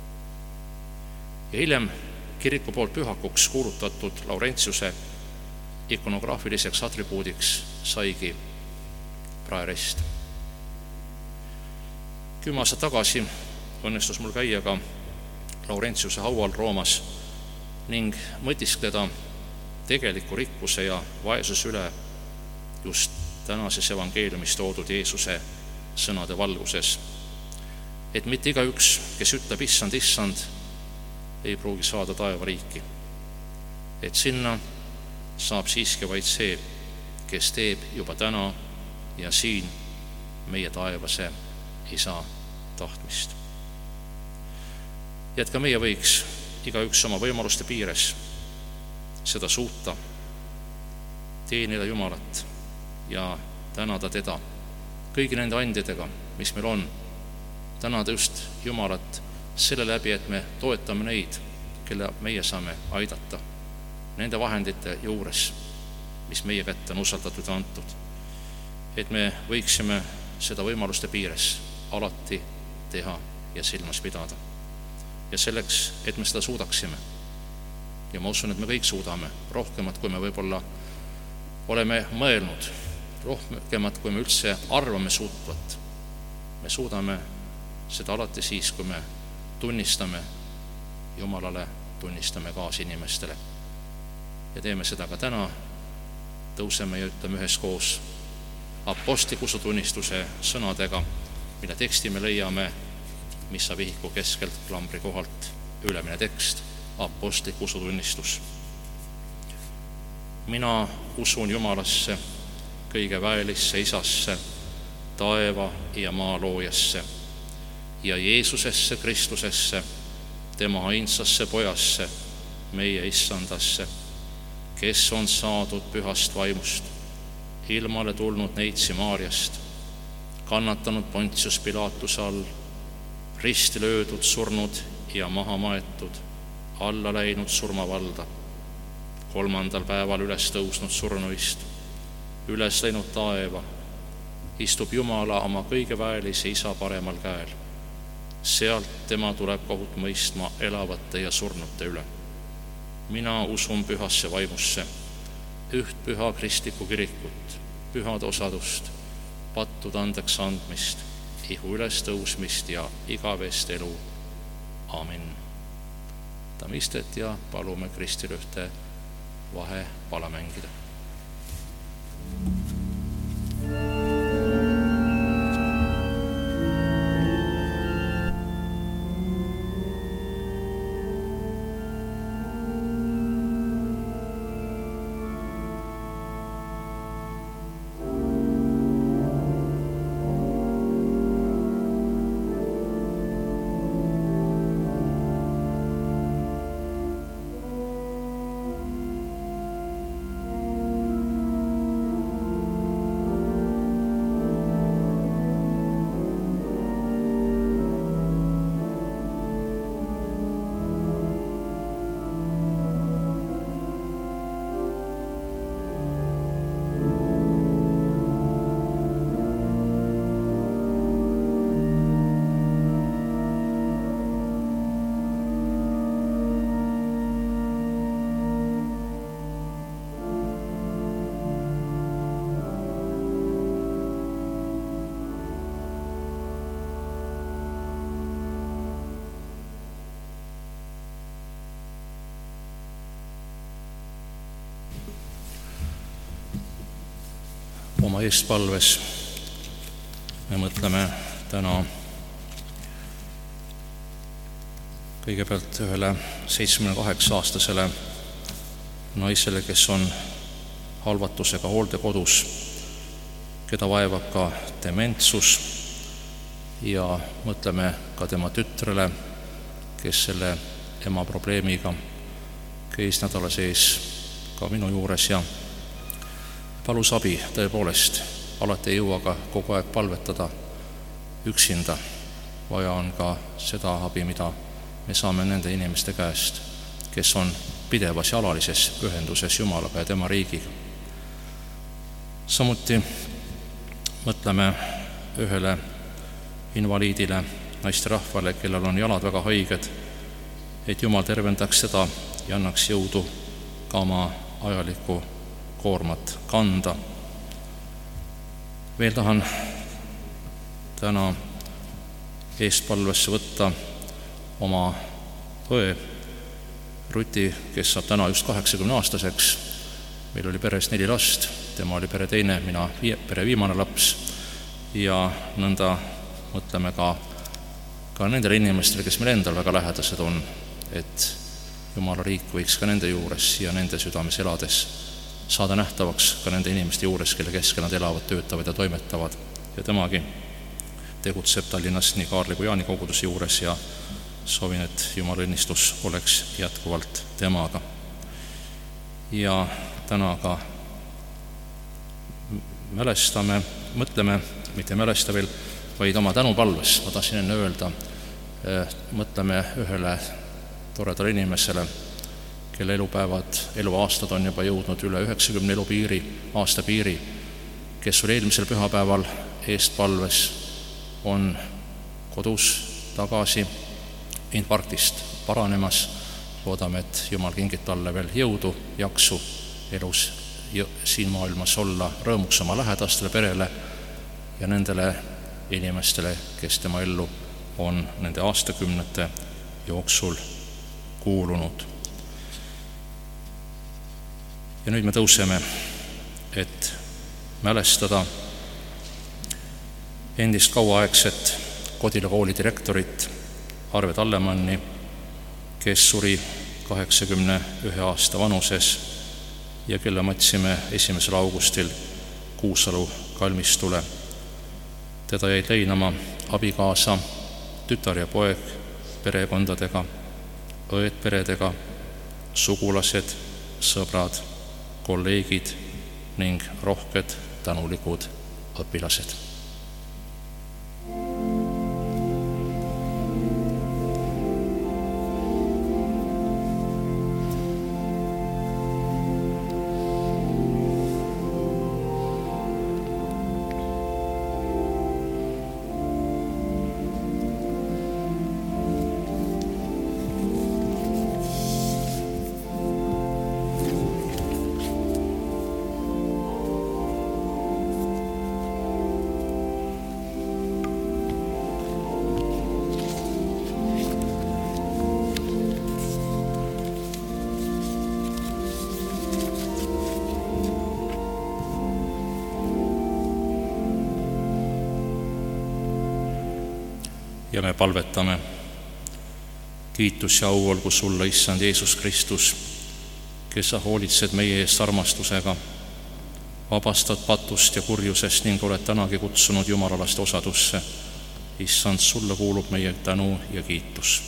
Ja hiljem kiriku poolt pühakuks kuulutatud Laurentiuse ikonograafiliseks atribuudiks saigi praerest. Kümme aastat tagasi õnnestus mul käia ka Laurentiuse haual Roomas ning mõtiskleda tegeliku rikkuse ja vaesuse üle just tänases evangeeliumis toodud Jeesuse sõnade valguses, et mitte igaüks, kes ütleb issand, issand, ei pruugi saada taevariiki, et sinna saab siiski vaid see, kes teeb juba täna ja siin meie taevase isa tahtmist. Ja et ka meie võiks igaüks oma võimaluste piires seda suuta, teenida Jumalat ja tänada teda kõigi nende andjadega, mis meil on, tänada just Jumalat selle läbi, et me toetame neid, kelle meie saame aidata, nende vahendite juures, mis meie kätte on usaldatud ja antud, et me võiksime seda võimaluste piires alati teha ja silmas pidada. Ja selleks, et me seda suudaksime, ja ma usun, et me kõik suudame rohkemat, kui me võib-olla oleme mõelnud, rohkemat, kui me üldse arvame suutvat. Me suudame seda alati siis, kui me tunnistame Jumalale, tunnistame kaasinimestele. Ja teeme seda ka täna, tõuseme ja ütleme üheskoos apostliku usutunnistuse sõnadega, mille teksti me leiame missa vihiku keskelt klambri kohalt ülemine tekst, apostlik usutunnistus. mina usun Jumalasse, kõige väelisse Isasse, taeva ja maa loojasse ja Jeesusesse Kristusesse, tema ainsasse pojasse, meie issandasse, kes on saadud pühast vaimust, ilmale tulnud neitsi Maarjast, kannatanud Pontius Pilatuse all, risti löödud, surnud ja maha maetud, alla läinud surmavalda, kolmandal päeval üles tõusnud surnuist, üles läinud taeva, istub Jumala oma kõige väelise Isa paremal käel. Sealt tema tuleb kohut mõistma elavate ja surnute üle. Mina usun pühasse vaimusse, üht püha kristlikku kirikut, pühade osadust, pattude andeks andmist, ihu üles tõusmist ja igavest elu. Amin. Võtame istet ja palume Kristil ühte vahe pala mängida. Oma eestpalves me mõtleme täna kõigepealt ühele seitsmekümne kaheksa aastasele naisele, kes on halvatusega hooldekodus, keda vaevab ka dementsus, ja mõtleme ka tema tütrele, kes selle ema probleemiga käis nädala sees ka minu juures ja palus abi. Tõepoolest, alati ei jõua ka kogu aeg palvetada üksinda. Vaja on ka seda abi, mida me saame nende inimeste käest, kes on pidevas ja alalises pühenduses Jumalaga ja tema riigiga. Samuti mõtleme ühele invaliidile, naisterahvale, kellel on jalad väga haiged, et Jumal tervendaks seda ja annaks jõudu ka oma ajalikku koormat kanda. Veel tahan täna eestpalvesse võtta oma õe Ruti, kes saab täna just kaheksakümne aastaseks. Meil oli peres neli last, tema oli pere teine, mina pere viimane laps, ja nõnda mõtleme ka, ka nendele inimestele, kes meil endal väga lähedased on, et Jumala riik võiks ka nende juures ja nende südames elades saada nähtavaks ka nende inimeste juures, kelle keskel nad elavad, töötavad ja toimetavad. Ja temagi tegutseb Tallinnas nii Kaarli kui Jaani koguduse juures ja soovin, et Jumala õnnistus oleks jätkuvalt temaga. Ja täna ka mälestame, mõtleme, mitte mälesta veel, vaid oma tänupalves, ma tahtsin enne öelda, mõtleme ühele toredale inimesele, kelle elupäevad, eluaastad on juba jõudnud üle üheksakümne elupiiri, aasta piiri, kes oli eelmisel pühapäeval eestpalves, on kodus tagasi infarktist paranemas. Loodame, et Jumal kingib talle veel jõudu, jaksu elus siin maailmas olla rõõmuks oma lähedastele, perele ja nendele inimestele, kes tema ellu on nende aastakümnete jooksul kuulunud. Ja nüüd me tõuseme, et mälestada endist kauaaegset Kodila kooli direktorit Arve Tallemanni, kes suri kaheksakümne ühe aasta vanuses ja kelle matsime esimesel augustil Kuusalu kalmistule. Teda jäid leinama abikaasa, tütar ja poeg perekondadega, õed peredega, sugulased, sõbrad, kolleegid ning rohked tänulikud õpilased. Ja me palvetame. Kiitus ja au olgu sulle, Issand Jeesus Kristus, kes sa hoolitsed meie eest armastusega, vabastad patust ja kurjusest ning oled tänagi kutsunud jumalalaste osadusse. Issand, sulle kuulub meie tänu ja kiitus.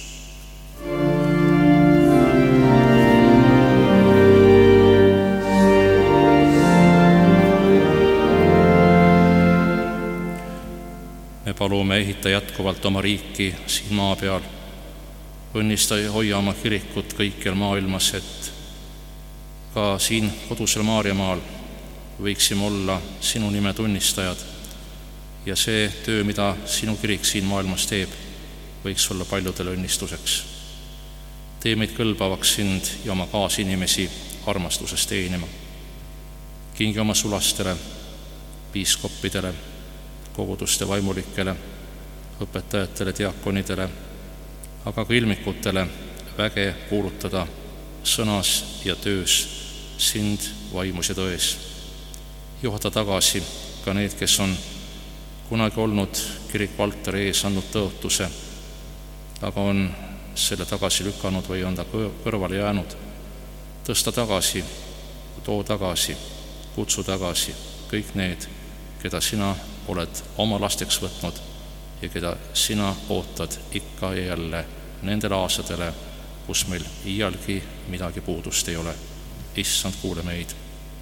Me palume ehita jätkuvalt oma riiki siin maa peal. Õnnista ja hoia oma kirikut kõikjal maailmas, et ka siin kodusel Maarjamaal võiksime olla sinu nime tunnistajad ja see töö, mida sinu kirik siin maailmas teeb, võiks olla paljudele õnnistuseks. Tee meid kõlbavaks sind ja oma kaasinimesi armastuses teenima. Kingi oma sulastele, piiskoppidele, koguduste vaimulikele, õpetajatele, diakonidele, aga ka ilmikutele väge kuulutada sõnas ja töös sind vaimus ja tões. Juhata tagasi ka need, kes on kunagi olnud kiriku altari ees andnud tõotuse, aga on selle tagasi lükanud või on ta kõrvale jäänud. Tõsta tagasi, too tagasi, kutsu tagasi kõik need, keda sina oled oma lasteks võtnud ja keda sina ootad ikka ja jälle nendele aastatele, kus meil iialgi midagi puudust ei ole. Issand, kuule meid.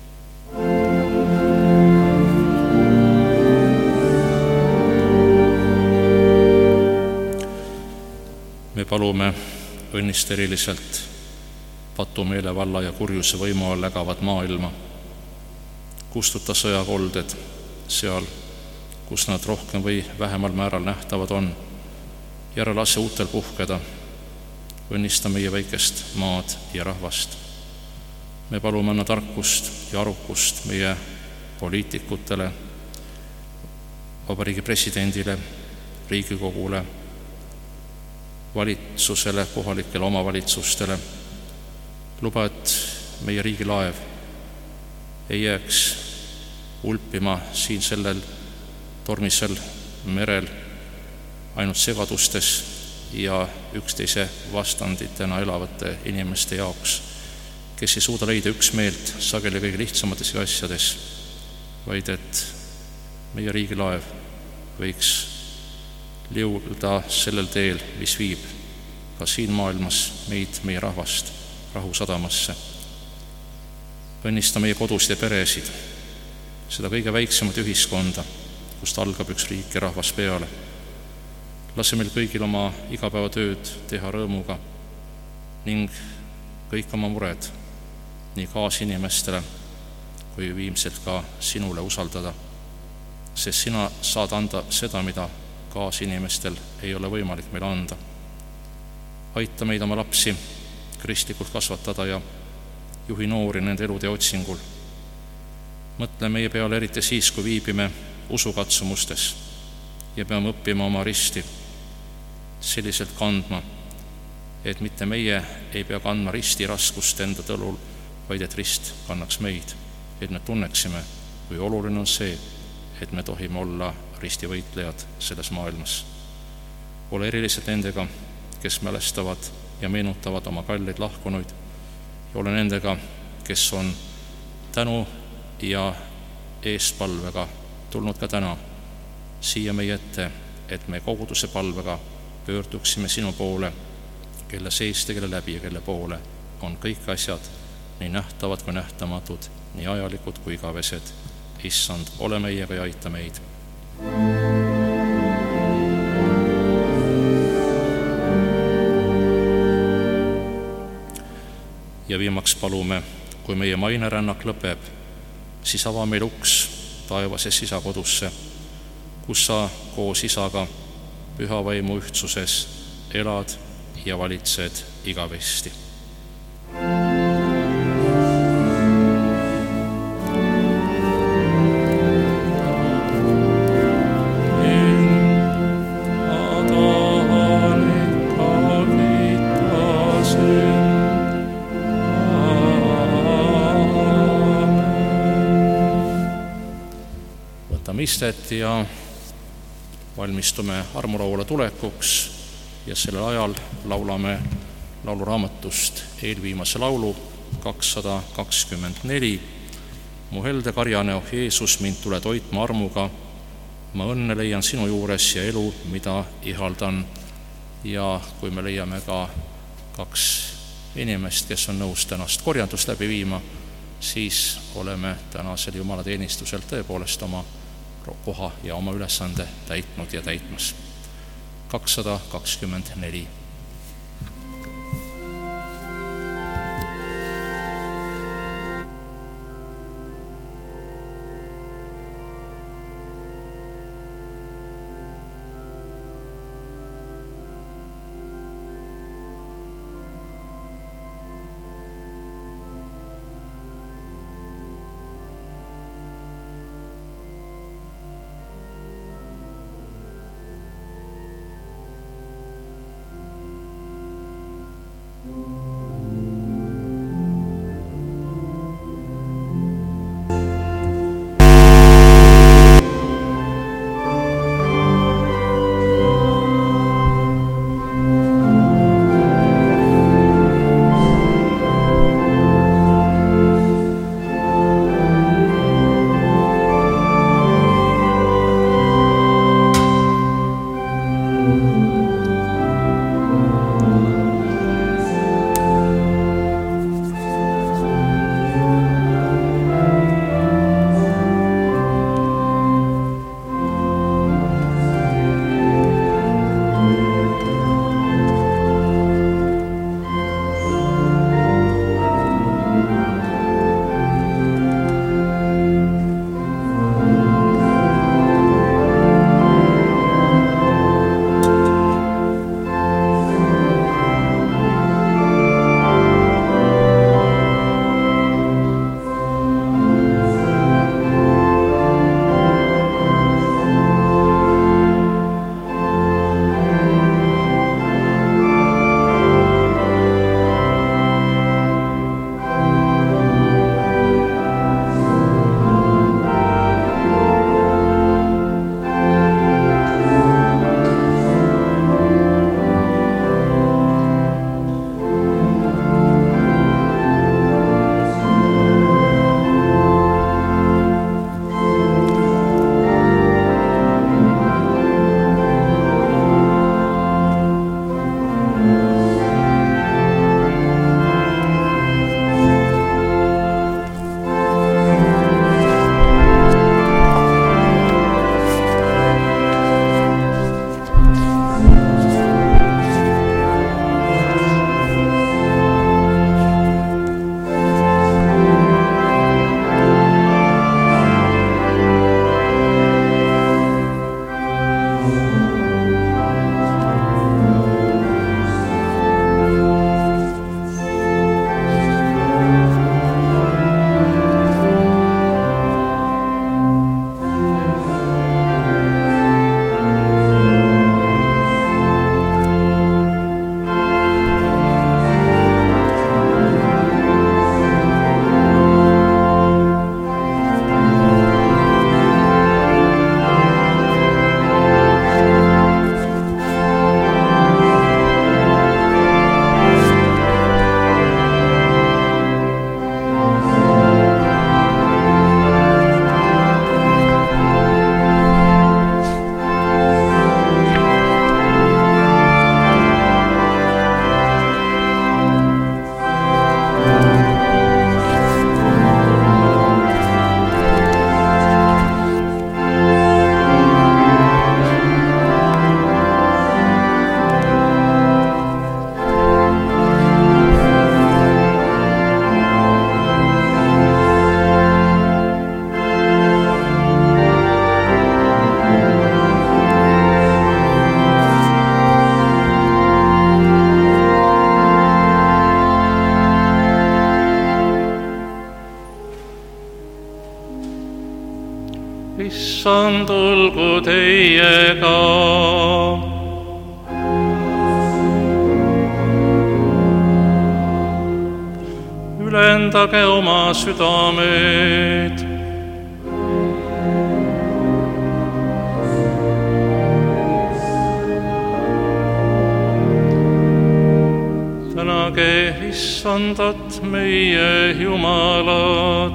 Me palume õnnist eriliselt patumeele valla ja kurjuse võimu all ägavat maailma. Kustuta sõjakolded seal, kus nad rohkem või vähemal määral nähtavad on, ja ära lase uutel puhkeda. Õnnista meie väikest maad ja rahvast. Me palume anna tarkust ja arukust meie poliitikutele, vabariigi presidendile, Riigikogule, valitsusele, kohalikele omavalitsustele. Luba, et meie riigilaev ei jääks ulpima siin sellel tormisel merel ainult segadustes ja üksteise vastanditena elavate inimeste jaoks, kes ei suuda leida üksmeelt sageli kõige lihtsamates asjades, vaid et meie riigilaev võiks liuda sellel teel, mis viib ka siin maailmas meid, meie rahvast, rahusadamasse. Õnnista meie kodusid ja peresid, seda kõige väiksemat ühiskonda, kust algab üks riik ja rahvas peale. Lase meil kõigil oma igapäevatööd teha rõõmuga ning kõik oma mured nii kaasinimestele kui viimselt ka sinule usaldada, sest sina saad anda seda, mida kaasinimestel ei ole võimalik meil anda. Aita meid oma lapsi kristlikult kasvatada ja juhi noori nende elude otsingul. Mõtle meie peale eriti siis, kui viibime usukatsumustes ja peame õppima oma risti selliselt kandma, et mitte meie ei pea kandma risti raskust enda tõlul, vaid et rist kannaks meid, et me tunneksime, kui oluline on see, et me tohime olla ristivõitlejad selles maailmas. Ole eriliselt nendega, kes mälestavad ja meenutavad oma kalleid lahkunuid, ja ole nendega, kes on tänu ja eestpalvega tulnud ka täna siia meie ette, et me koguduse palvega pöörduksime sinu poole, kelle seest ja kelle läbi ja kelle poole on kõik asjad, nii nähtavad kui nähtamatud, nii ajalikud kui igavesed. Issand, ole meiega ja aita meid. Ja viimaks palume, kui meie mainerännak lõpeb, siis ava meil uks taevases isa kodusse, kus sa koos isaga püha vaimu ühtsuses elad ja valitsed igavesti. Istet ja valmistume armulauale tulekuks ja sellel ajal laulame lauluraamatust eelviimase laulu kakssada kakskümmend neli. Mu helde karjane, oh Jeesus, mind tule toitma armuga, ma õnne leian sinu juures ja elu, mida ihaldan. Ja kui me leiame ka kaks inimest, kes on nõus tänast korjandust läbi viima, siis oleme tänasel jumalateenistusel tõepoolest oma koha ja oma ülesande täitnud ja täitmas. kakssada kakskümmend neli. issand, olgu teiega. Ülendage oma südameid. Tänage issandat, meie Jumalat.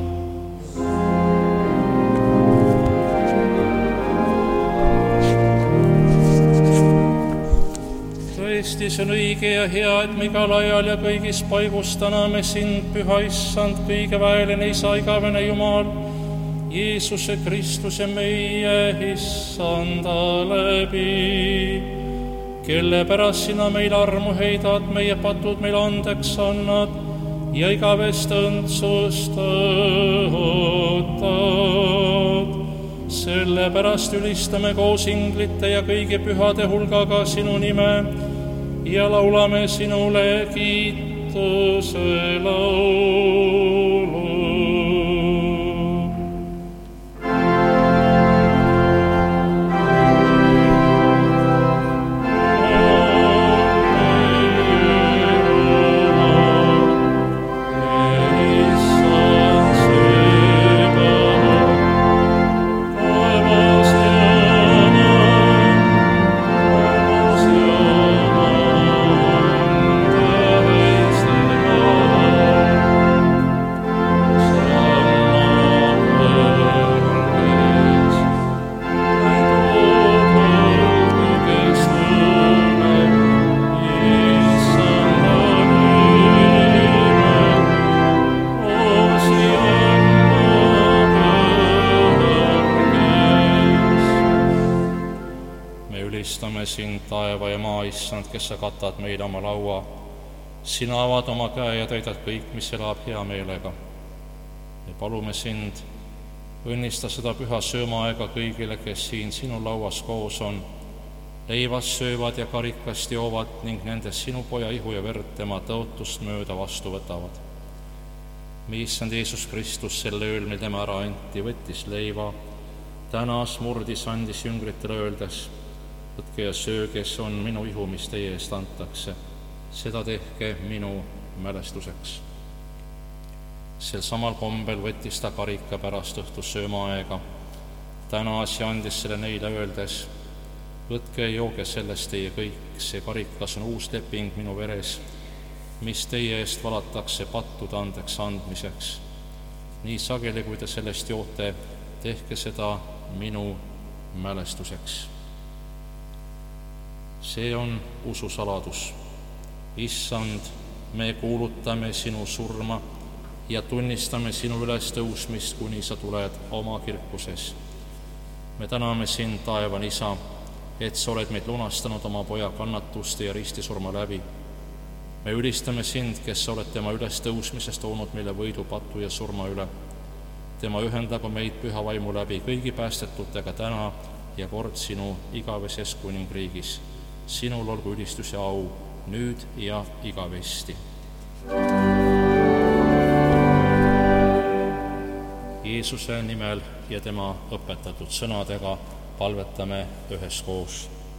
Tõesti, see on õige ja hea, et me igal ajal ja kõigis paigus täname sind, püha issand, kõige väeline isa, igavene Jumal, Jeesuse Kristuse meie issanda läbi, kelle pärast sina meil armu heidad, meie patud meil andeks annad ja igavest õndsust tõotad. Sellepärast ülistame koos inglite ja kõigi pühade hulgaga sinu nime ja laulame sinule kiituse laulu. Sind, taeva ja maa issand, kes sa katad meile oma laua. Sina avad oma käe ja täidad kõik, mis elab hea meelega. Me palume sind, õnnista seda püha söömaaega kõigile, kes siin sinu lauas koos on, leivast söövad ja karikast joovad ning nendest sinu poja ihu ja verd tema tõotust mööda vastu võtavad. Me issand Jeesus Kristus sel ööl, mil tema ära anti, võttis leiva, tänas, murdis, andis jüngritele öeldes: võtke ja sööge, see on minu ihu, mis teie eest antakse. Seda tehke minu mälestuseks. Sel samal kombel võttis ta karika pärast õhtus söömaaega, tänas ja andis selle neile öeldes: võtke ja jooge sellest teie kõik, see karikas on uus leping minu veres, mis teie eest valatakse pattude andeks andmiseks. Nii sageli, kui te sellest joote, tehke seda minu mälestuseks. See on ususaladus. Issand, me kuulutame sinu surma ja tunnistame sinu ülestõusmist, kuni sa tuled oma kirkuses. Me täname sind, taevane isa, et sa oled meid lunastanud oma poja kannatuste ja ristisurma läbi. Me ülistame sind, kes sa oled tema ülestõusmisest toonud meile võidu patu ja surma üle. Tema ühendagu meid püha vaimu läbi kõigi päästetutega täna ja kord sinu igaveses kuningriigis. Sinul olgu ülistus ja au nüüd ja igavesti. Jeesuse nimel ja tema õpetatud sõnadega palvetame üheskoos.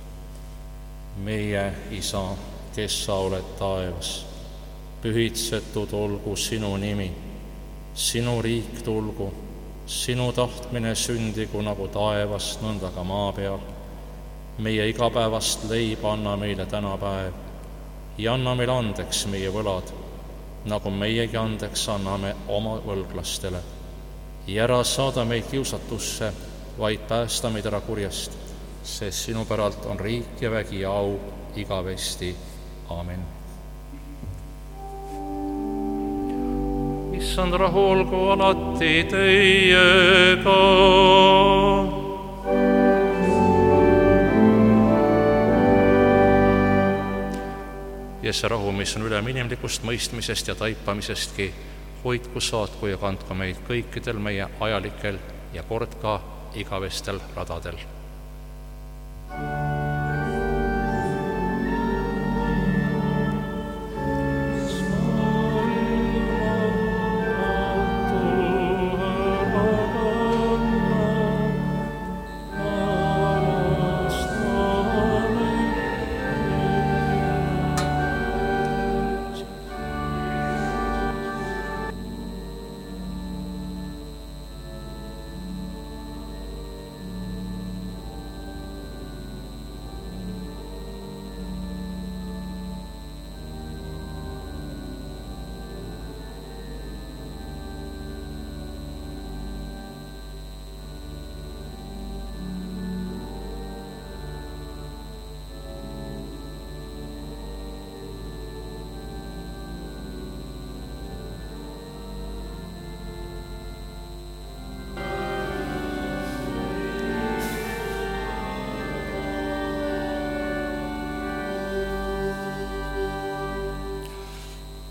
Meie isa, kes sa oled taevas, pühitsetud olgu sinu nimi, sinu riik tulgu, sinu tahtmine sündigu nagu taevas, nõnda ka maa peal. Meie igapäevast leiba anna meile täna päev ja anna meile andeks meie võlad, nagu meiegi andeks anname oma võlglastele. Ja ära saada meid kiusatusse, vaid päästa meid ära kurjast, sest sinu päralt on riik ja vägi ja au igavesti. Aamen. Issand, rahu olgu alati teiega. Ja see rahu, mis on ülem inimlikust mõistmisest ja taipamisestki, hoidku, saatku ja kandku meid kõikidel meie ajalikel ja kord ka igavestel radadel.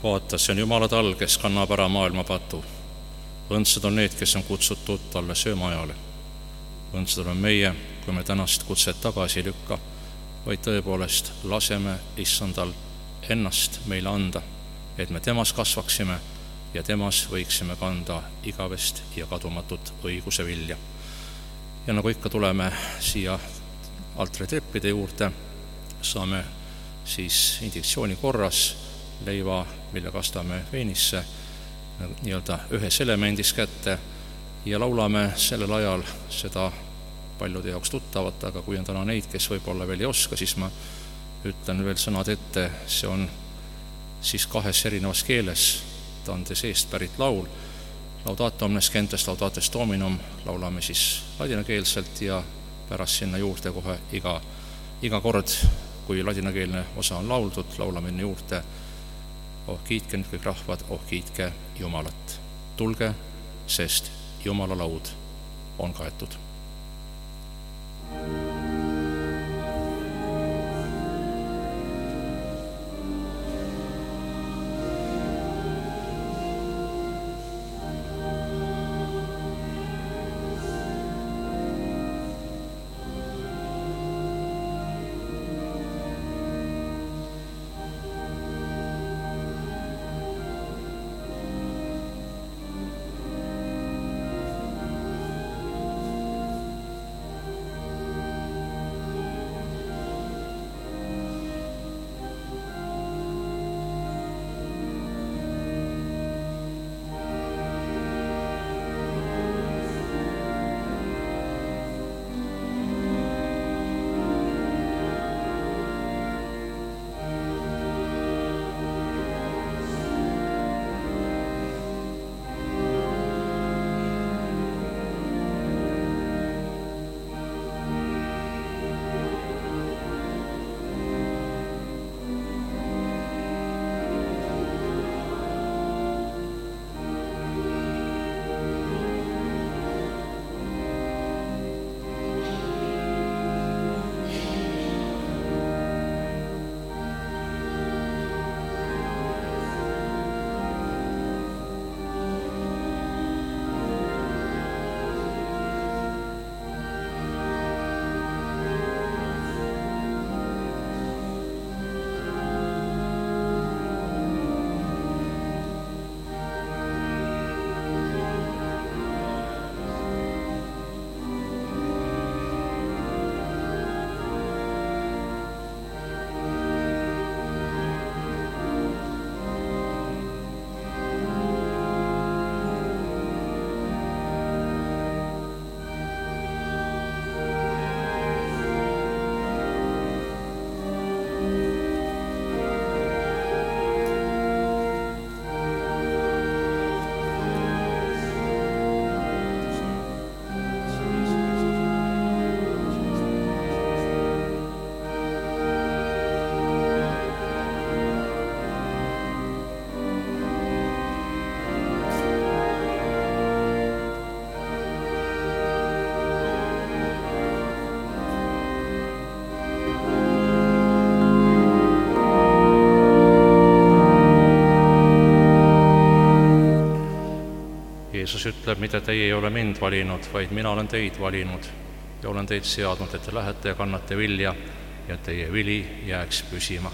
vaata, see on Jumala tall, kes kannab ära maailma patu. Õndsad on need, kes on kutsutud talle söömaajale. Õndsad on meie, kui me tänast kutset tagasi ei lükka, vaid tõepoolest laseme issandal ennast meile anda, et me temas kasvaksime ja temas võiksime kanda igavest ja kadumatut õiguse vilja. Ja nagu ikka tuleme siia altreteppide juurde, saame siis indiktsiooni korras leiva, mille kastame veinisse, nii-öelda ühes elemendis kätte ja laulame sellel ajal seda paljude jaoks tuttavat, aga kui on täna neid, kes võib-olla veel ei oska, siis ma ütlen veel sõnad ette. See on siis kahes erinevas keeles, ta on seest pärit laul, Laudate omnes gentes, laudates dominum, laulame siis ladinakeelselt ja pärast sinna juurde kohe iga, iga kord, kui ladinakeelne osa on lauldud, laulame enne juurde: oh kiitke nüüd kõik rahvad, oh kiitke Jumalat. Tulge, sest Jumala laud on kaetud. Jeesus ütleb, mida teie ei ole mind valinud, vaid mina olen teid valinud ja olen teid seadnud, et te lähete ja kannate vilja ja teie vili jääks püsima.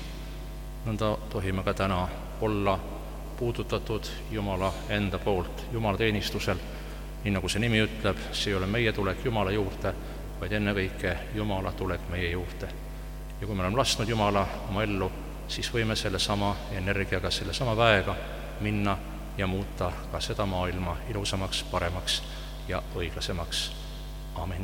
Nõnda tohime ka täna olla puudutatud Jumala enda poolt, Jumala teenistusel. Nii nagu see nimi ütleb, see ei ole meie tulek Jumala juurde, vaid ennekõike Jumala tulek meie juurde. Ja kui me oleme lasknud Jumala oma ellu, siis võime selle sama energiaga, selle sama väega minna ja muuta ka seda maailma ilusamaks, paremaks ja õiglasemaks. Amen.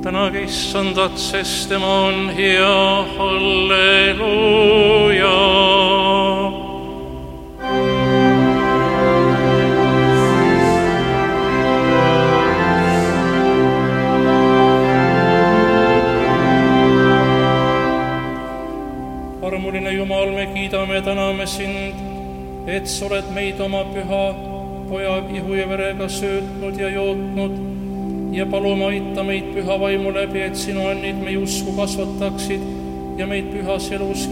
tänage Issandat, sest tema on hea, halleluuja. Armuline Jumal, me kiidame ja täname sind, et sa oled meid oma püha poja ihu ja verega söötnud ja jootnud ja palume aita meid püha vaimu läbi, et sinu annid meie usku kasvataksid ja meid pühas elus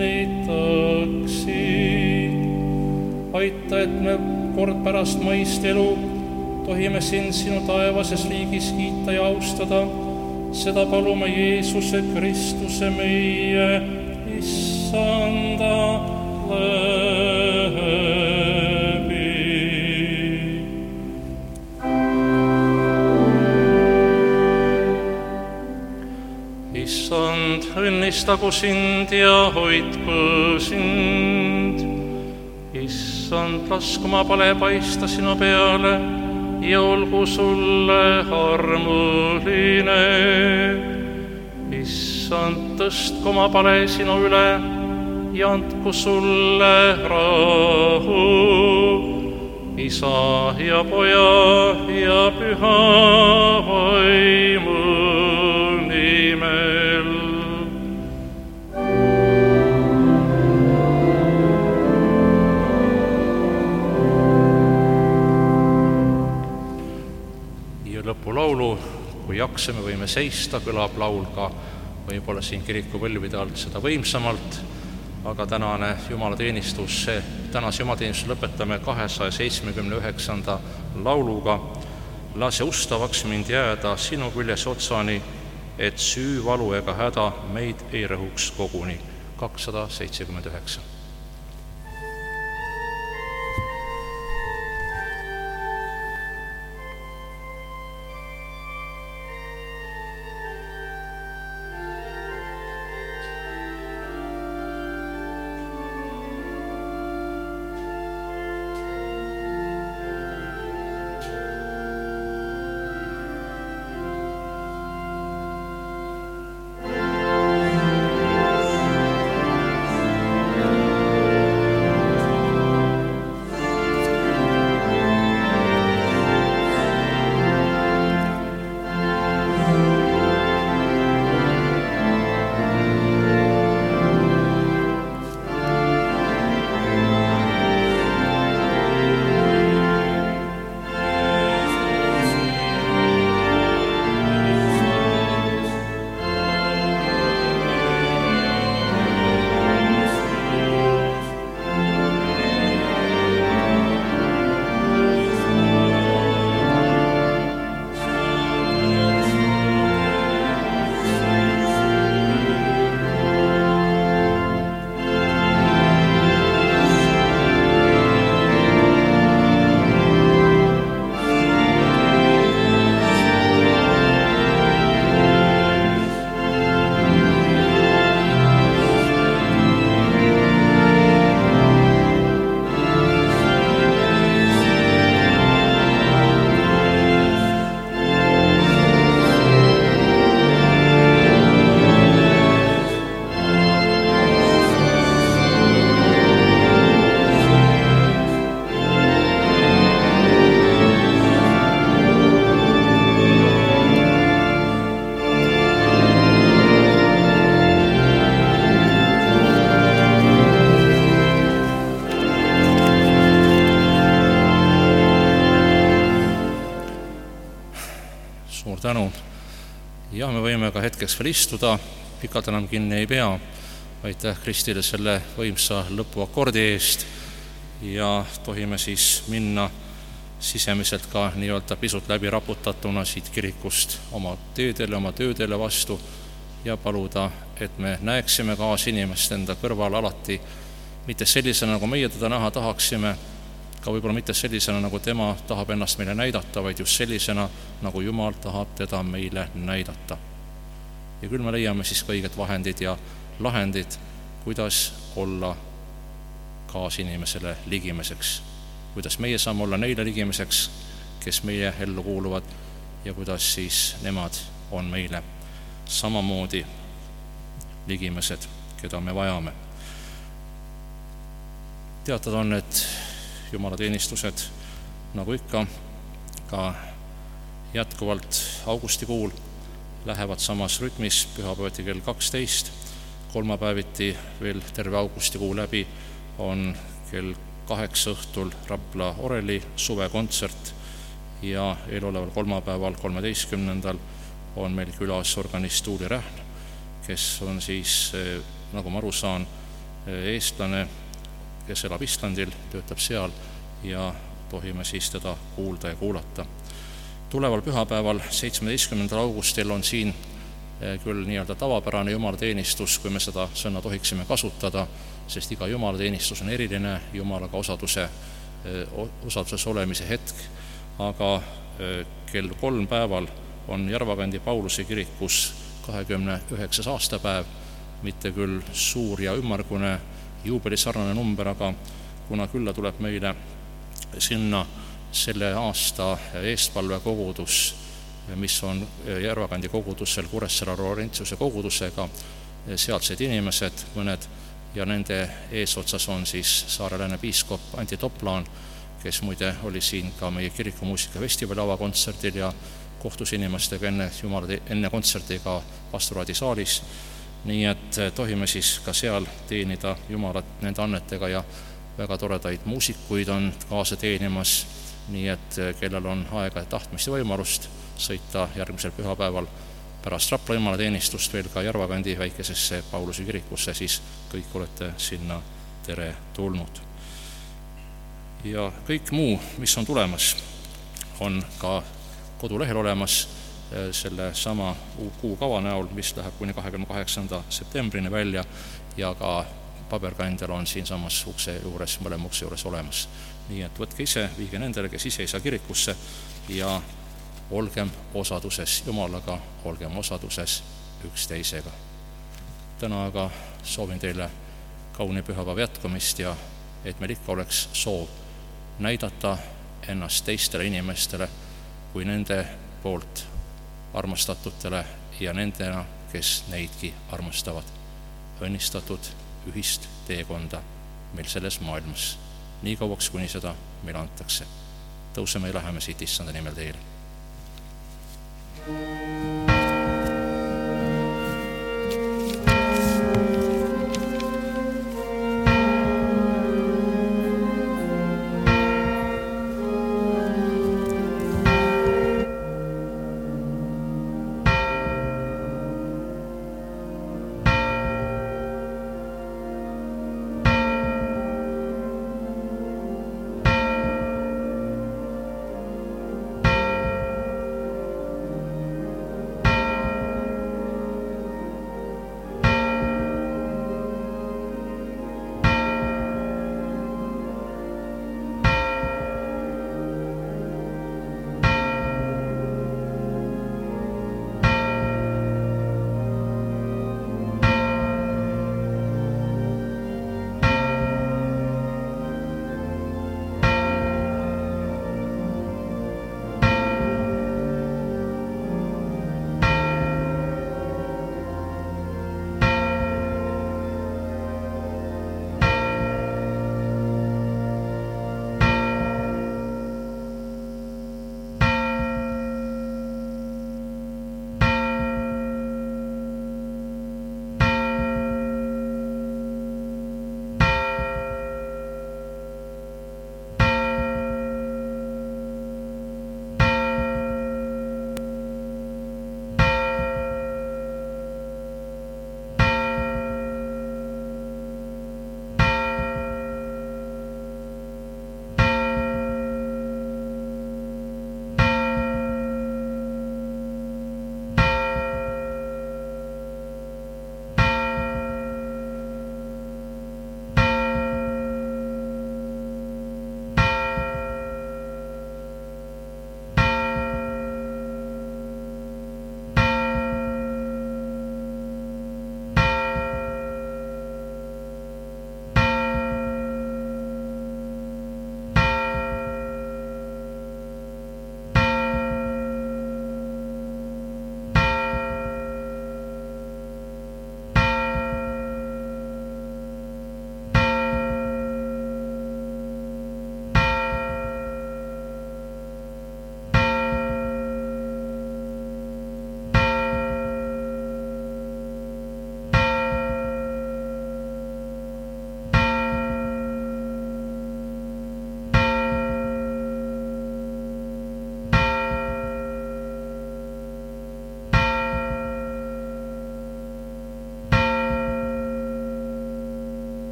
kinnitaksid. Aita, et me kord pärast maist elu tohime sind sinu taevases riigis kiita ja austada. Seda palume Jeesuse Kristuse meie Issanda läbi. Issand, õnnistagu sind ja hoidku sind. Issand, lasku oma pale paista sinu peale ja olgu sulle armuline. Issand, tõstku oma pale sinu üle ja andku sulle rahu. Isa ja Poja ja Püha Vaimu nimel. Ja lõpulaulu, kui jaksame, võime seista, kõlab laul ka võib-olla siin kirikupõlvide alt seda võimsamalt, aga tänane jumalateenistus, tänase jumalateenistuse lõpetame kahesaja seitsmekümne üheksanda lauluga. Lase ustavaks mind jääda sinu küljes otsani, et süü, valu ega häda meid ei rõhuks koguni. kakssada seitsekümmend üheksa. Tänu. Ja me võime ka hetkeks veel istuda, pikalt enam kinni ei pea. Aitäh Kristile selle võimsa lõpuakordi eest ja tohime siis minna sisemiselt ka nii-öelda pisut läbi raputatuna siit kirikust oma teedele, oma töödele vastu ja paluda, et me näeksime kaasinimest enda kõrval alati mitte sellisena, nagu meie teda näha tahaksime, ka võib-olla mitte sellisena, nagu tema tahab ennast meile näidata, vaid just sellisena, nagu Jumal tahab teda meile näidata. Ja küll me leiame siis ka õiged vahendid ja lahendid, kuidas olla kaasinimesele ligimeseks, kuidas meie saame olla neile ligimeseks, kes meie ellu kuuluvad ja kuidas siis nemad on meile samamoodi ligimised, keda me vajame. Teatada on, et jumalateenistused, nagu ikka, ka jätkuvalt augustikuul lähevad samas rütmis, pühapäeviti kell kaksteist, kolmapäeviti veel terve augustikuu läbi on kell kaheksa õhtul Rapla oreli suvekontsert ja eeloleval kolmapäeval, kolmeteistkümnendal on meil külas organist Tuuli Rähn, kes on siis, nagu ma aru saan, eestlane, kes elab Islandil, töötab seal ja tohime siis teda kuulda ja kuulata. Tuleval pühapäeval, seitsmeteistkümnendal augustil on siin küll nii-öelda tavapärane jumalateenistus, kui me seda sõna tohiksime kasutada, sest iga jumalateenistus on eriline Jumalaga osaduse, osaduses olemise hetk, aga kell kolm päeval on Järvakandi Pauluse kirikus kahekümne üheksas aastapäev, mitte küll suur ja ümmargune juubelisarnane number, aga kuna külla tuleb meile sinna selle aasta eestpalve kogudus, mis on Järvakandi kogudusel Kuressaare Laurentiuse kogudusega, sealsed inimesed, mõned, ja nende eesotsas on siis saarelane piiskop Anti Toplaan, kes muide oli siin ka meie kirikumuusikafestivali avakontserdil ja kohtus inimestega enne, jumala, enne kontserti ka pastoraadisaalis. Nii et tohime siis ka seal teenida Jumalat nende annetega ja väga toredaid muusikuid on kaasa teenimas, nii et kellel on aega ja tahtmist ja võimalust sõita järgmisel pühapäeval pärast Rapla jumalateenistust veel ka Järvakandi väikesesse Pauluse kirikusse, siis kõik olete sinna tere tulnud. Ja kõik muu, mis on tulemas, on ka kodulehel olemas selle sama kuukava näol, mis läheb kuni kahekümne kaheksanda septembrini välja ja ka paberkandjal on siinsamas ukse juures, mõlema ukse juures olemas. Nii et võtke ise, viige nendele, kes ise ei saa kirikusse ja olgem osaduses Jumalaga, olgem osaduses üksteisega. Täna aga soovin teile kauni pühapäeva jätkumist ja et meil ikka oleks soov näidata ennast teistele inimestele kui nende poolt armastatutele ja nendena, kes neidki armastavad. Õnnistatud ühist teekonda meil selles maailmas, nii kauaks, kuni seda meile antakse. Tõuseme ja läheme siit issanda nimel teile.